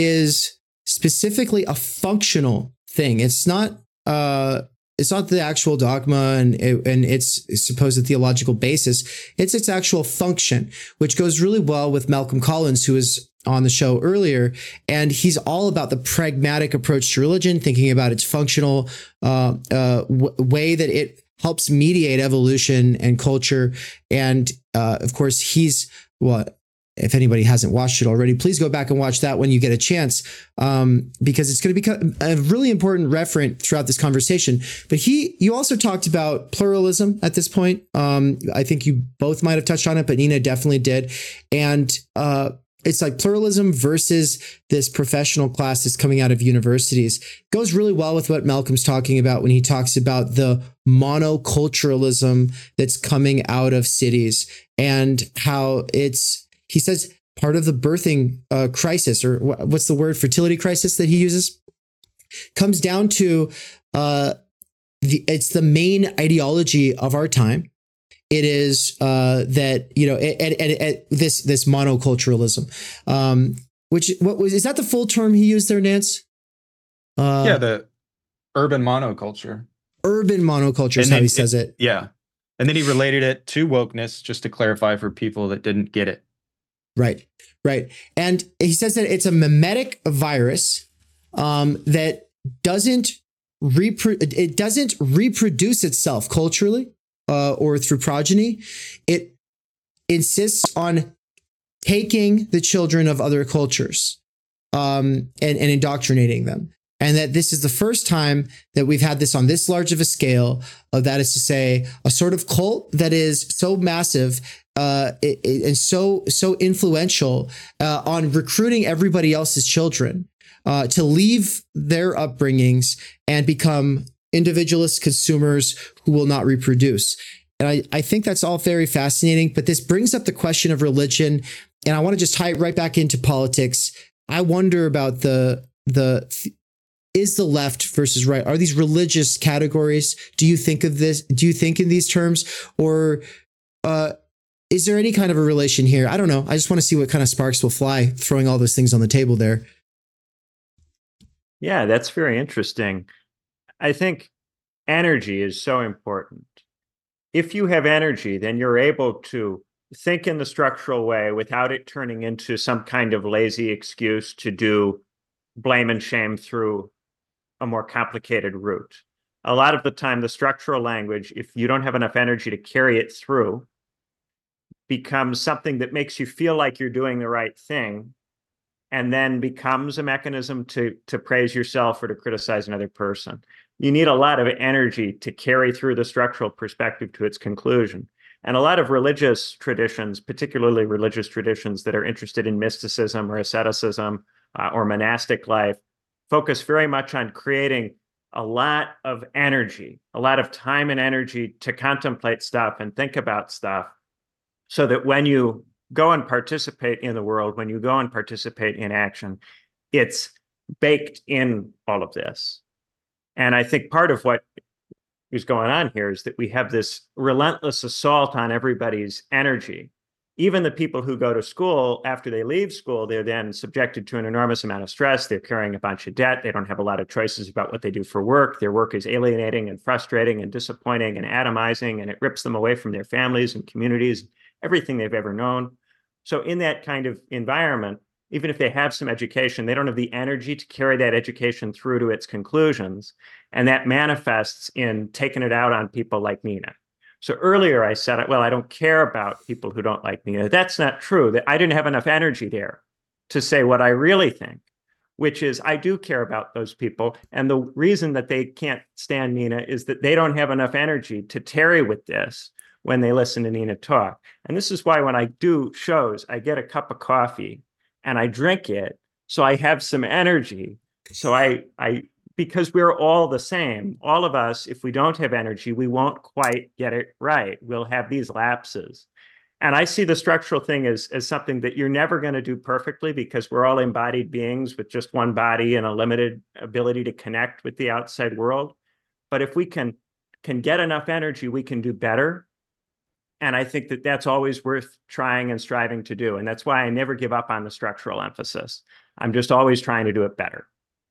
is specifically a functional thing. It's not uh, it's not the actual dogma and and its supposed theological basis. It's its actual function, which goes really well with Malcolm Collins, who was on the show earlier, and he's all about the pragmatic approach to religion, thinking about its functional uh, uh, w- way that it helps mediate evolution and culture. And uh, of course, he's what. Well, if anybody hasn't watched it already, please go back and watch that when you get a chance, um, because it's going to become a really important referent throughout this conversation. But he, you also talked about pluralism at this point. Um, I think you both might have touched on it, but Nina definitely did. And uh, it's like pluralism versus this professional class that's coming out of universities. Goes really well with what Malcolm's talking about when he talks about the monoculturalism that's coming out of cities and how it's, he says, part of the birthing uh, crisis, or wh- what's the word, fertility crisis that he uses, comes down to uh, the, it's the main ideology of our time. It is uh, that, you know, and, and, and this this monoculturalism, um, which what was is that the full term he used there, Nance? Uh, yeah, the urban monoculture. Urban monoculture is And how then he says it. Yeah, and then he related it to wokeness, just to clarify for people that didn't get it. Right, right. And he says that it's a mimetic virus um, that doesn't repro- it doesn't reproduce itself culturally uh, or through progeny. It insists on taking the children of other cultures um, and, and indoctrinating them. And that this is the first time that we've had this on this large of a scale, of that is to say, a sort of cult that is so massive uh, it, it, and so so influential uh, on recruiting everybody else's children uh, to leave their upbringings and become individualist consumers who will not reproduce. And I, I think that's all very fascinating. But this brings up the question of religion. And I want to just tie it right back into politics. I wonder about the the is the left versus right? Are these religious categories? Do you think of this? Do you think in these terms? Or uh, is there any kind of a relation here? I don't know. I just want to see what kind of sparks will fly throwing all those things on the table there. Yeah, that's very interesting. I think energy is so important. If you have energy, then you're able to think in the structural way without it turning into some kind of lazy excuse to do blame and shame through a more complicated route. A lot of the time, the structural language, if you don't have enough energy to carry it through, becomes something that makes you feel like you're doing the right thing, and then becomes a mechanism to, to praise yourself or to criticize another person. You need a lot of energy to carry through the structural perspective to its conclusion. And a lot of religious traditions, particularly religious traditions that are interested in mysticism or asceticism uh, or monastic life, focus very much on creating a lot of energy, a lot of time and energy to contemplate stuff and think about stuff, so that when you go and participate in the world, when you go and participate in action, it's baked in all of this. And I think part of what is going on here is that we have this relentless assault on everybody's energy. even the people who go to school, after they leave school, they're then subjected to an enormous amount of stress. They're carrying a bunch of debt. They don't have a lot of choices about what they do for work. Their work is alienating and frustrating and disappointing and atomizing, and it rips them away from their families and communities, everything they've ever known. So in that kind of environment, even if they have some education, they don't have the energy to carry that education through to its conclusions. And that manifests in taking it out on people like Nina. So earlier I said, well, I don't care about people who don't like Nina. That's not true. That I didn't have enough energy there to say what I really think, which is I do care about those people. And the reason that they can't stand Nina is that they don't have enough energy to tarry with this when they listen to Nina talk. And this is why when I do shows, I get a cup of coffee and I drink it so I have some energy. So I, I, because we're all the same, all of us, if we don't have energy, we won't quite get it right. We'll have these lapses. And I see the structural thing as, as something that you're never going to do perfectly because we're all embodied beings with just one body and a limited ability to connect with the outside world. But if we can, can get enough energy, we can do better. And I think that that's always worth trying and striving to do. And that's why I never give up on the structural emphasis. I'm just always trying to do it better.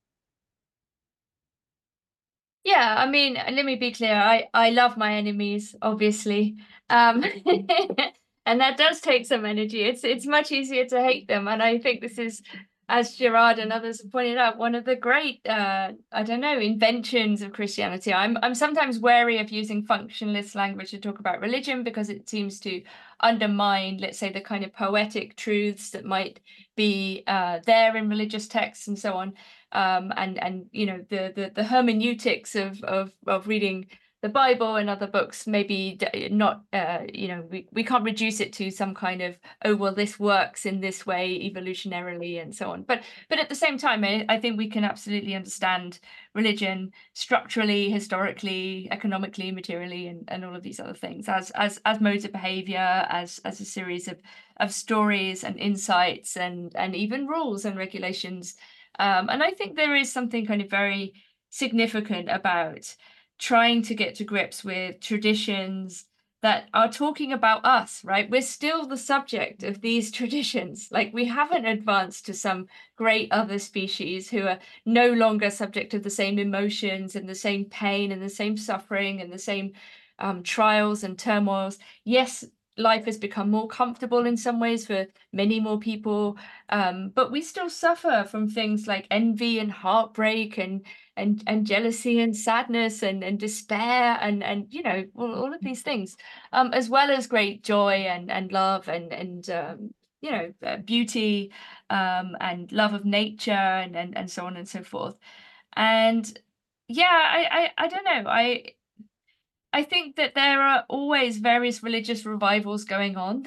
Yeah, I mean, let me be clear. I, I love my enemies, obviously. Um, and that does take some energy. It's it's much easier to hate them. And I think this is, as Gerard and others have pointed out, one of the great, uh, I don't know, inventions of Christianity. I'm I'm sometimes wary of using functionalist language to talk about religion because it seems to undermine, let's say, the kind of poetic truths that might be uh, there in religious texts and so on. Um, and and you know the the the hermeneutics of of of reading the Bible and other books, maybe not uh, you know we, we can't reduce it to some kind of, oh well, this works in this way evolutionarily and so on. But but at the same time, I, I think we can absolutely understand religion structurally, historically, economically, materially, and, and all of these other things as as as modes of behavior, as as a series of of stories and insights and and even rules and regulations. Um, and I think there is something kind of very significant about trying to get to grips with traditions that are talking about us, right? We're still the subject of these traditions. Like we haven't advanced to some great other species who are no longer subject to the same emotions and the same pain and the same suffering and the same um, trials and turmoils. Yes, life has become more comfortable in some ways for many more people, um, but we still suffer from things like envy and heartbreak and and and jealousy and sadness and and despair and and you know all, all of these things, um, as well as great joy and and love and and um, you know uh, beauty um, and love of nature and, and and so on and so forth. And yeah, I I, I don't know. I I think that there are always various religious revivals going on.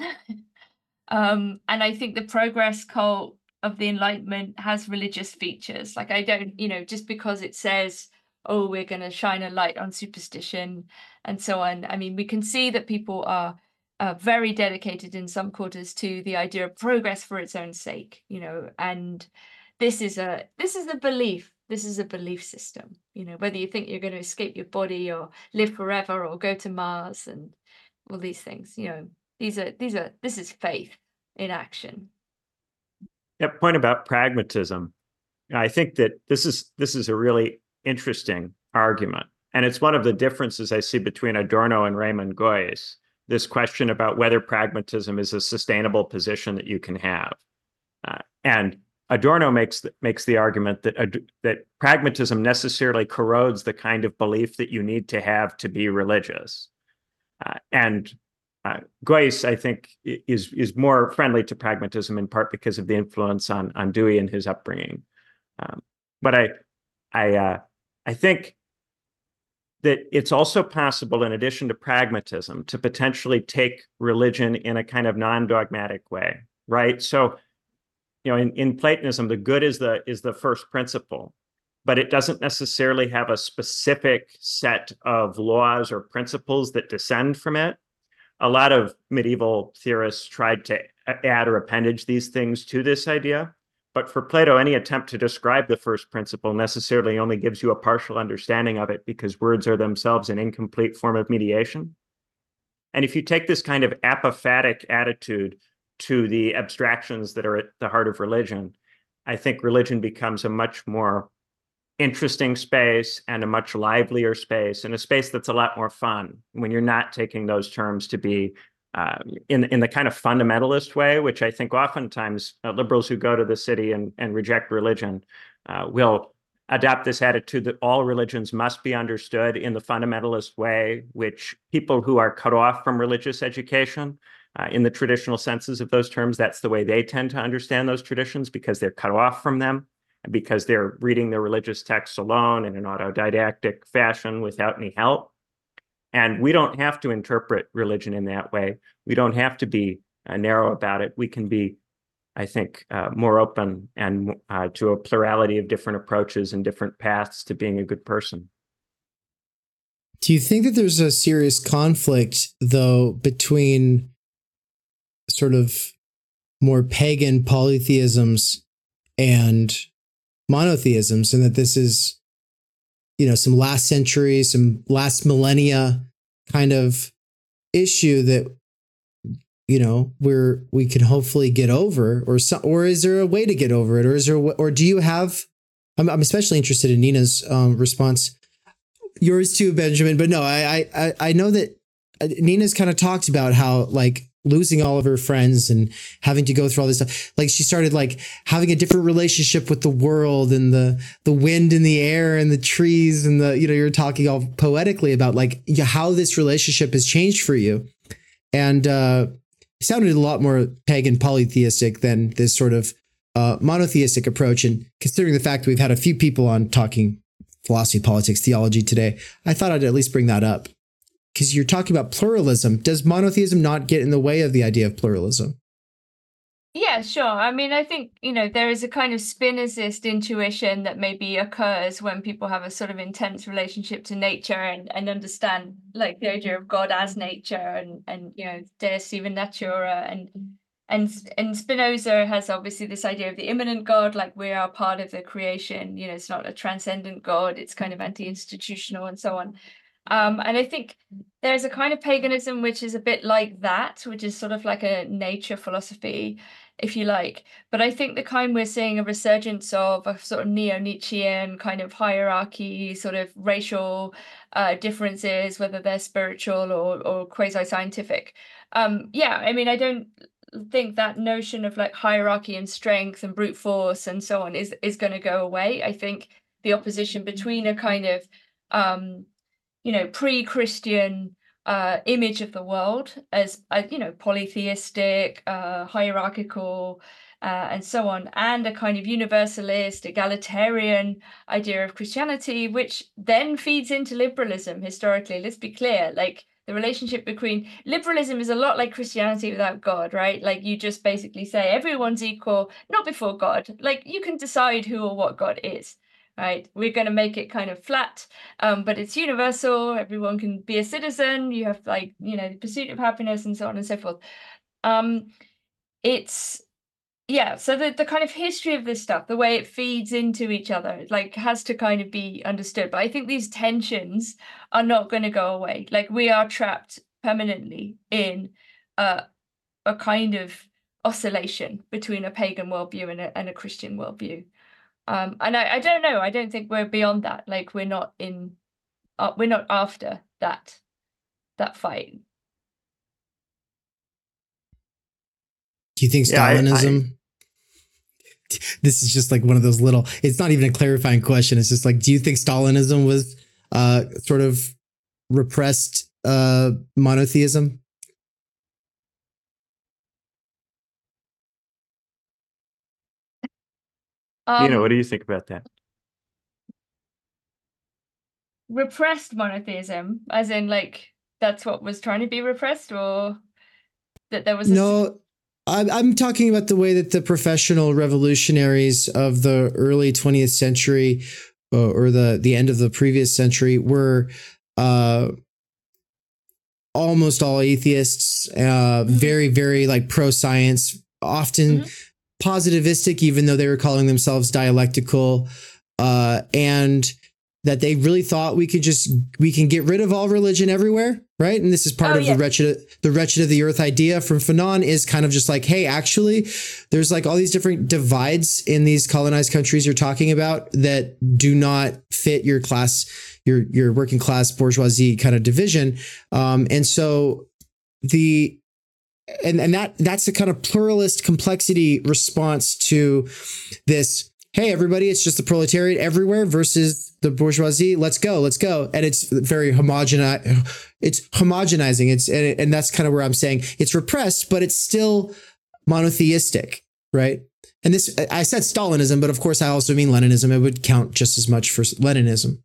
um, and I think the progress cult of the Enlightenment has religious features. Like I don't, you know, just because it says, oh, we're going to shine a light on superstition and so on. I mean, we can see that people are uh, very dedicated in some quarters to the idea of progress for its own sake, you know, and this is a this is a belief. This is a belief system, you know, whether you think you're going to escape your body or live forever or go to Mars and all these things, you know, these are, these are, this is faith in action. That point about pragmatism, I think that this is, this is a really interesting argument. And it's one of the differences I see between Adorno and Raymond Geuss, this question about whether pragmatism is a sustainable position that you can have. Uh, and Adorno makes the, makes the argument that uh, that pragmatism necessarily corrodes the kind of belief that you need to have to be religious, uh, and uh, Geuss, I think, is is more friendly to pragmatism in part because of the influence on on Dewey and his upbringing. Um, but I I uh, I think that it's also possible, in addition to pragmatism, to potentially take religion in a kind of non-dogmatic way, right? So. You know, in, in Platonism, the good is the is the first principle, but it doesn't necessarily have a specific set of laws or principles that descend from it. A lot of medieval theorists tried to add or appendage these things to this idea, but for Plato, any attempt to describe the first principle necessarily only gives you a partial understanding of it because words are themselves an incomplete form of mediation. And if you take this kind of apophatic attitude to the abstractions that are at the heart of religion, I think religion becomes a much more interesting space and a much livelier space, and a space that's a lot more fun when you're not taking those terms to be uh, in, in the kind of fundamentalist way, which I think oftentimes uh, liberals who go to the city and, and reject religion uh, will adopt this attitude that all religions must be understood in the fundamentalist way, which people who are cut off from religious education, uh, in the traditional senses of those terms, that's the way they tend to understand those traditions, because they're cut off from them, and because they're reading their religious texts alone in an autodidactic fashion without any help. And we don't have to interpret religion in that way. We don't have to be uh, narrow about it. We can be, I think, uh, more open and uh, to a plurality of different approaches and different paths to being a good person. Do you think that there's a serious conflict, though, between sort of more pagan polytheisms and monotheisms, and that this is, you know, some last century, some last millennia kind of issue that, you know, we're we can hopefully get over, or some, or is there a way to get over it, or is there, or do you have? I'm I'm especially interested in Nina's um, response, yours too, Benjamin. But no, I I I know that Nina's kind of talked about how, like, losing all of her friends and having to go through all this stuff. Like, she started like having a different relationship with the world and the, the wind in the air and the trees and the, you know, you're talking all poetically about like how this relationship has changed for you. And, uh, it sounded a lot more pagan polytheistic than this sort of, uh, monotheistic approach. And considering the fact that we've had a few people on talking philosophy, politics, theology today, I thought I'd at least bring that up. Because you're talking about pluralism. Does monotheism not get in the way of the idea of pluralism? Yeah, sure. I mean, I think, you know, there is a kind of Spinozist intuition that maybe occurs when people have a sort of intense relationship to nature and, and understand like the idea of God as nature and, and you know, Deus sive natura. And, and, and Spinoza has obviously this idea of the immanent God, like we are part of the creation. You know, it's not a transcendent God. It's kind of anti-institutional and so on. Um, and I think there's a kind of paganism which is a bit like that, which is sort of like a nature philosophy, if you like. But I think the kind we're seeing a resurgence of a sort of neo-Nietzschean kind of hierarchy, sort of racial uh, differences, whether they're spiritual or, or quasi-scientific. Um, yeah, I mean, I don't think that notion of like hierarchy and strength and brute force and so on is, is going to go away. I think the opposition between a kind of um, you know, pre-Christian uh, image of the world as, uh, you know, polytheistic, uh, hierarchical, uh, and so on, and a kind of universalist, egalitarian idea of Christianity, which then feeds into liberalism historically. Let's be clear, like the relationship between liberalism is a lot like Christianity without God, right? Like you just basically say everyone's equal, not before God. Like you can decide who or what God is. Right, we're going to make it kind of flat, um, but it's universal. Everyone can be a citizen. You have like, you know, the pursuit of happiness and so on and so forth. Um, it's, yeah, so the, the kind of history of this stuff, the way it feeds into each other, like has to kind of be understood. But I think these tensions are not going to go away. Like we are trapped permanently in uh, a kind of oscillation between a pagan worldview and a, and a Christian worldview. Um, and I, I don't know. I don't think we're beyond that. Like we're not in, uh, we're not after that, that fight. Do you think Yeah, I- Stalinism? I, this is just like one of those little. It's not even a clarifying question. It's just like, do you think Stalinism was uh, sort of repressed uh, monotheism? Um, you know, what do you think about that? Repressed monotheism, as in like that's what was trying to be repressed, or that there was a No, I'm I'm talking about the way that the professional revolutionaries of the early twentieth century uh, or the the end of the previous century were uh, almost all atheists, uh, Mhm. very very like pro science, often Mhm. positivistic, even though they were calling themselves dialectical, uh, and that they really thought we could just we can get rid of all religion everywhere, right? And this is part Oh, of yeah. the wretched the wretched of the earth idea from Fanon, is kind of just like, hey, actually, there's like all these different divides in these colonized countries you're talking about that do not fit your class, your your working class bourgeoisie kind of division, um, and so the and and that that's the kind of pluralist complexity response to this. Hey, everybody, it's just the proletariat everywhere versus the bourgeoisie. Let's go, let's go. And it's very homogeni- it's homogenizing. It's and, and that's kind of where I'm saying it's repressed, but it's still monotheistic, right? And this, I said Stalinism, but of course I also mean Leninism. It would count just as much for Leninism.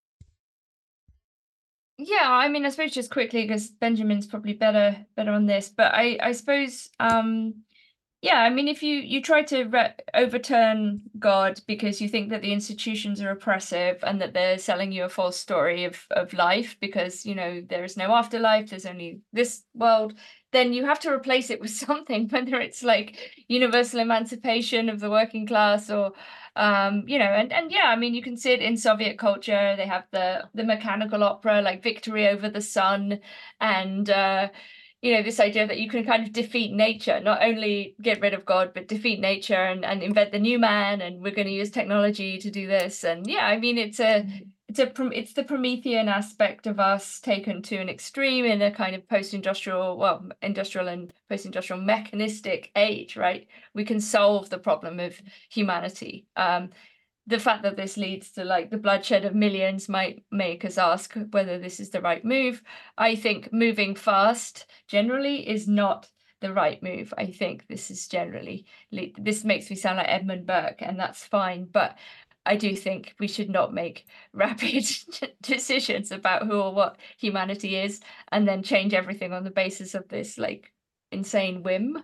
Yeah, I mean, I suppose just quickly, because Benjamin's probably better better on this, but I I suppose um yeah, I mean, if you you try to re- overturn God because you think that the institutions are oppressive and that they're selling you a false story of of life because, you know, there is no afterlife, there's only this world, then you have to replace it with something, whether it's like universal emancipation of the working class or um you know, and and yeah, I mean, you can see it in Soviet culture. They have the the mechanical opera like Victory Over the Sun, and uh you know, this idea that you can kind of defeat nature, not only get rid of God, but defeat nature and, and invent the new man. And we're going to use technology to do this. And yeah, I mean, it's a, it's a, it's the Promethean aspect of us taken to an extreme in a kind of post-industrial, well, industrial and post-industrial mechanistic age, right? We can solve the problem of humanity. Um, the fact that this leads to like the bloodshed of millions might make us ask whether this is the right move. I think moving fast generally is not the right move. I think this is generally, this makes me sound like Edmund Burke, and that's fine. But I do think we should not make rapid decisions about who or what humanity is and then change everything on the basis of this like insane whim.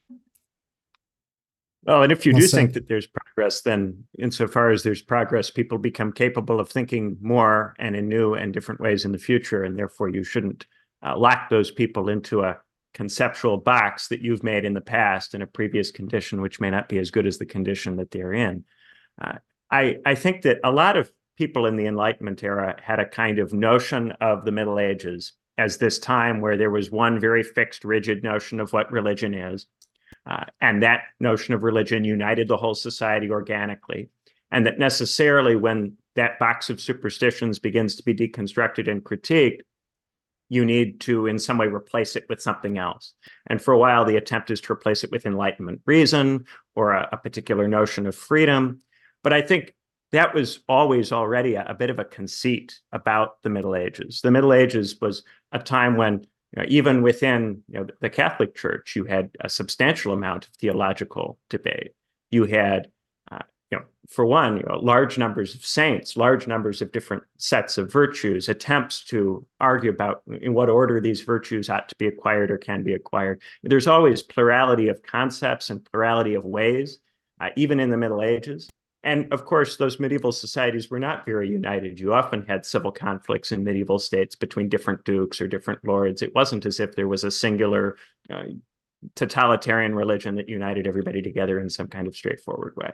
Well, and if you Well do said. think that there's progress, then insofar as there's progress, people become capable of thinking more and in new and different ways in the future. And therefore, you shouldn't uh, lock those people into a conceptual box that you've made in the past in a previous condition, which may not be as good as the condition that they're in. Uh, I, I think that a lot of people in the Enlightenment era had a kind of notion of the Middle Ages as this time where there was one very fixed, rigid notion of what religion is. Uh, and that notion of religion united the whole society organically. And that necessarily when that box of superstitions begins to be deconstructed and critiqued, you need to in some way replace it with something else. And for a while, the attempt is to replace it with Enlightenment reason or a, a particular notion of freedom. But I think that was always already a, a bit of a conceit about the Middle Ages. The Middle Ages was a time when You know, even within you know, the Catholic Church, you had a substantial amount of theological debate. You had, uh, you know, for one, you know, large numbers of saints, large numbers of different sets of virtues, attempts to argue about in what order these virtues ought to be acquired or can be acquired. There's always plurality of concepts and plurality of ways, uh, even in the Middle Ages. And of course, those medieval societies were not very united. You often had civil conflicts in medieval states between different dukes or different lords. It wasn't as if there was a singular uh, totalitarian religion that united everybody together in some kind of straightforward way.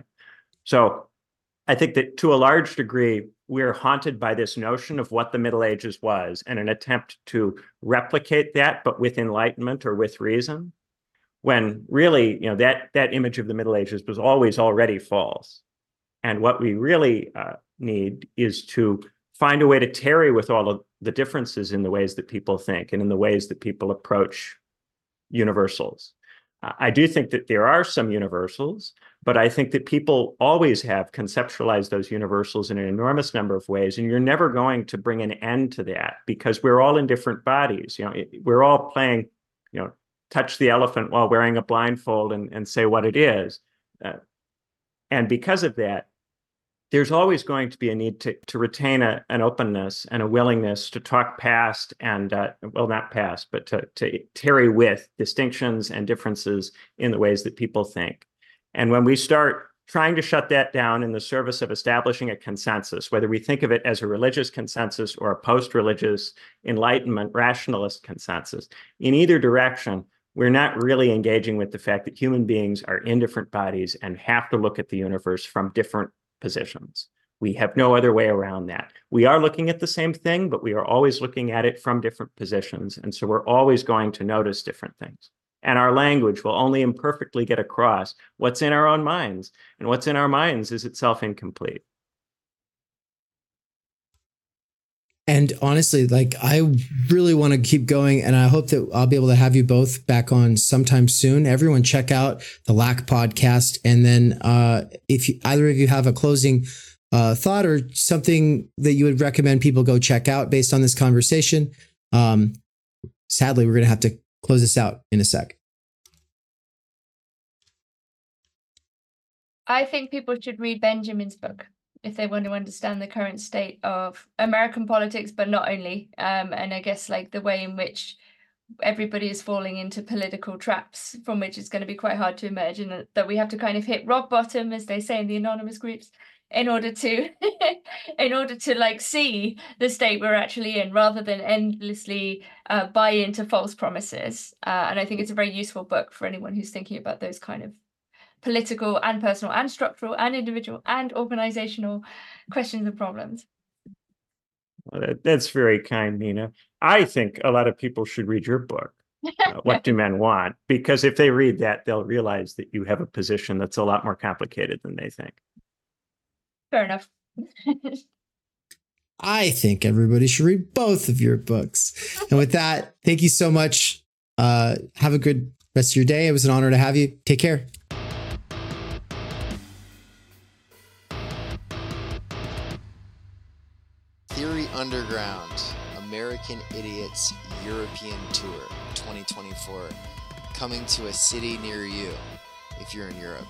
So I think that to a large degree, we're haunted by this notion of what the Middle Ages was and an attempt to replicate that, but with enlightenment or with reason, when really, you know, that, that image of the Middle Ages was always already false. And what we really uh, need is to find a way to tarry with all of the differences in the ways that people think and in the ways that people approach universals. Uh, I do think that there are some universals, but I think that people always have conceptualized those universals in an enormous number of ways, and you're never going to bring an end to that because we're all in different bodies. You know, we're all playing, you know, touch the elephant while wearing a blindfold and, and say what it is. Uh, and because of that, there's always going to be a need to, to retain a, an openness and a willingness to talk past and, uh, well, not past, but to, to tarry with distinctions and differences in the ways that people think. And when we start trying to shut that down in the service of establishing a consensus, whether we think of it as a religious consensus or a post-religious Enlightenment rationalist consensus, in either direction, we're not really engaging with the fact that human beings are in different bodies and have to look at the universe from different positions. We have no other way around that. We are looking at the same thing, but we are always looking at it from different positions. And so we're always going to notice different things. And our language will only imperfectly get across what's in our own minds. And what's in our minds is itself incomplete. And honestly, like, I really want to keep going, and I hope that I'll be able to have you both back on sometime soon. Everyone check out the L A C podcast. And then uh, if you, either of you have a closing uh, thought or something that you would recommend people go check out based on this conversation, um, sadly, we're going to have to close this out in a sec. I think people should read Benjamin's book if they want to understand the current state of American politics, but not only. Um, and I guess like the way in which everybody is falling into political traps from which it's going to be quite hard to emerge, and that we have to kind of hit rock bottom, as they say in the anonymous groups, in order to in order to like see the state we're actually in, rather than endlessly uh, buy into false promises. Uh, and I think it's a very useful book for anyone who's thinking about those kind of political and personal and structural and individual and organizational questions and problems. Well, that, that's very kind, Nina. I think a lot of people should read your book, uh, What Do Men Want? Because if they read that, they'll realize that you have a position that's a lot more complicated than they think. Fair enough. I think everybody should read both of your books. And with that, thank you so much. Uh, have a good rest of your day. It was an honor to have you. Take care. Theory Underground, American Idiots European Tour twenty twenty-four, coming to a city near you if you're in Europe.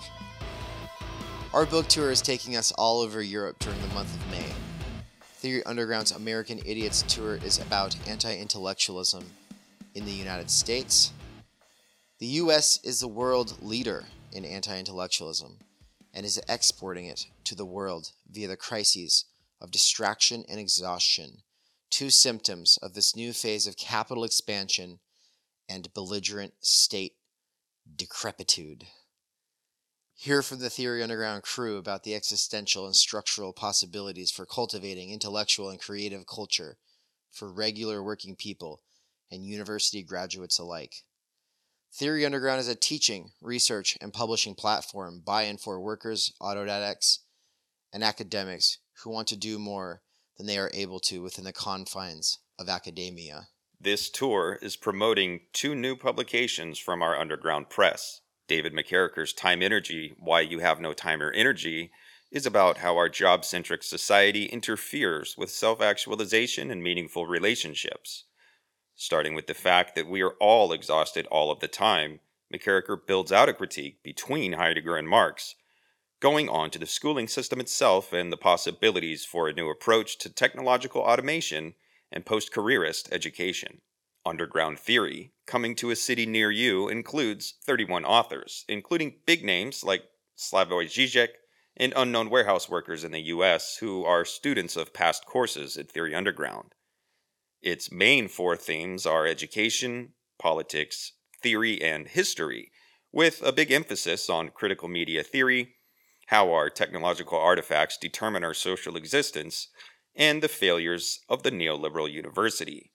Our book tour is taking us all over Europe during the month of May. Theory Underground's American Idiots Tour is about anti-intellectualism in the United States. The U S is the world leader in anti-intellectualism and is exporting it to the world via the crises of distraction and exhaustion, two symptoms of this new phase of capital expansion and belligerent state decrepitude. Hear from the Theory Underground crew about the existential and structural possibilities for cultivating intellectual and creative culture for regular working people and university graduates alike. Theory Underground is a teaching, research, and publishing platform by and for workers, autodidacts, and academics who want to do more than they are able to within the confines of academia. This tour is promoting two new publications from our underground press. David McCarriker's Time Energy, Why You Have No Time or Energy, is about how our job-centric society interferes with self-actualization and meaningful relationships. Starting with the fact that we are all exhausted all of the time, McCarriker builds out a critique between Heidegger and Marx, going on to the schooling system itself and the possibilities for a new approach to technological automation and post-careerist education. Underground Theory, coming to a city near you, includes thirty-one authors, including big names like Slavoj Žižek and unknown warehouse workers in the U S who are students of past courses at Theory Underground. Its main four themes are education, politics, theory, and history, with a big emphasis on critical media theory, how our technological artifacts determine our social existence, and the failures of the neoliberal university.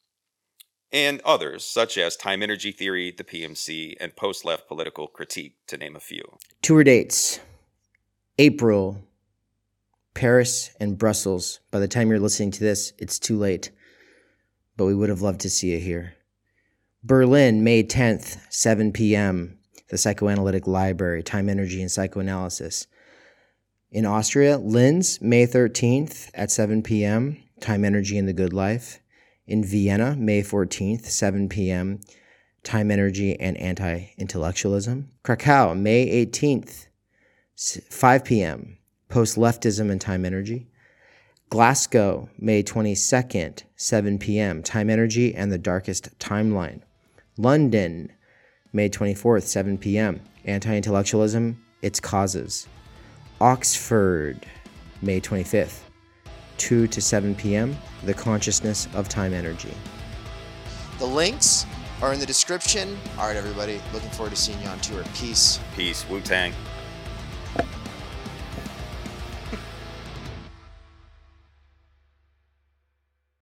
And others, such as time energy theory, the P M C, and post-left political critique, to name a few. Tour dates: April, Paris and Brussels. By the time you're listening to this, it's too late, but we would have loved to see you here. Berlin, May tenth, seven p.m., the Psychoanalytic Library, Time, Energy, and Psychoanalysis. In Austria, Linz, May thirteenth at seven p.m., Time, Energy, and the Good Life. In Vienna, May fourteenth, seven p.m., Time, Energy, and Anti-Intellectualism. Krakow, May eighteenth, five p.m., Post-Leftism and Time, Energy. Glasgow, May twenty-second, seven p.m., Time, Energy, and the Darkest Timeline. London, May twenty-fourth, seven p.m., Anti-Intellectualism, Its Causes. Oxford, May twenty-fifth, two to seven p.m., The Consciousness of Time Energy. The links are in the description. All right, everybody. Looking forward to seeing you on tour. Peace. Peace. Wu-Tang.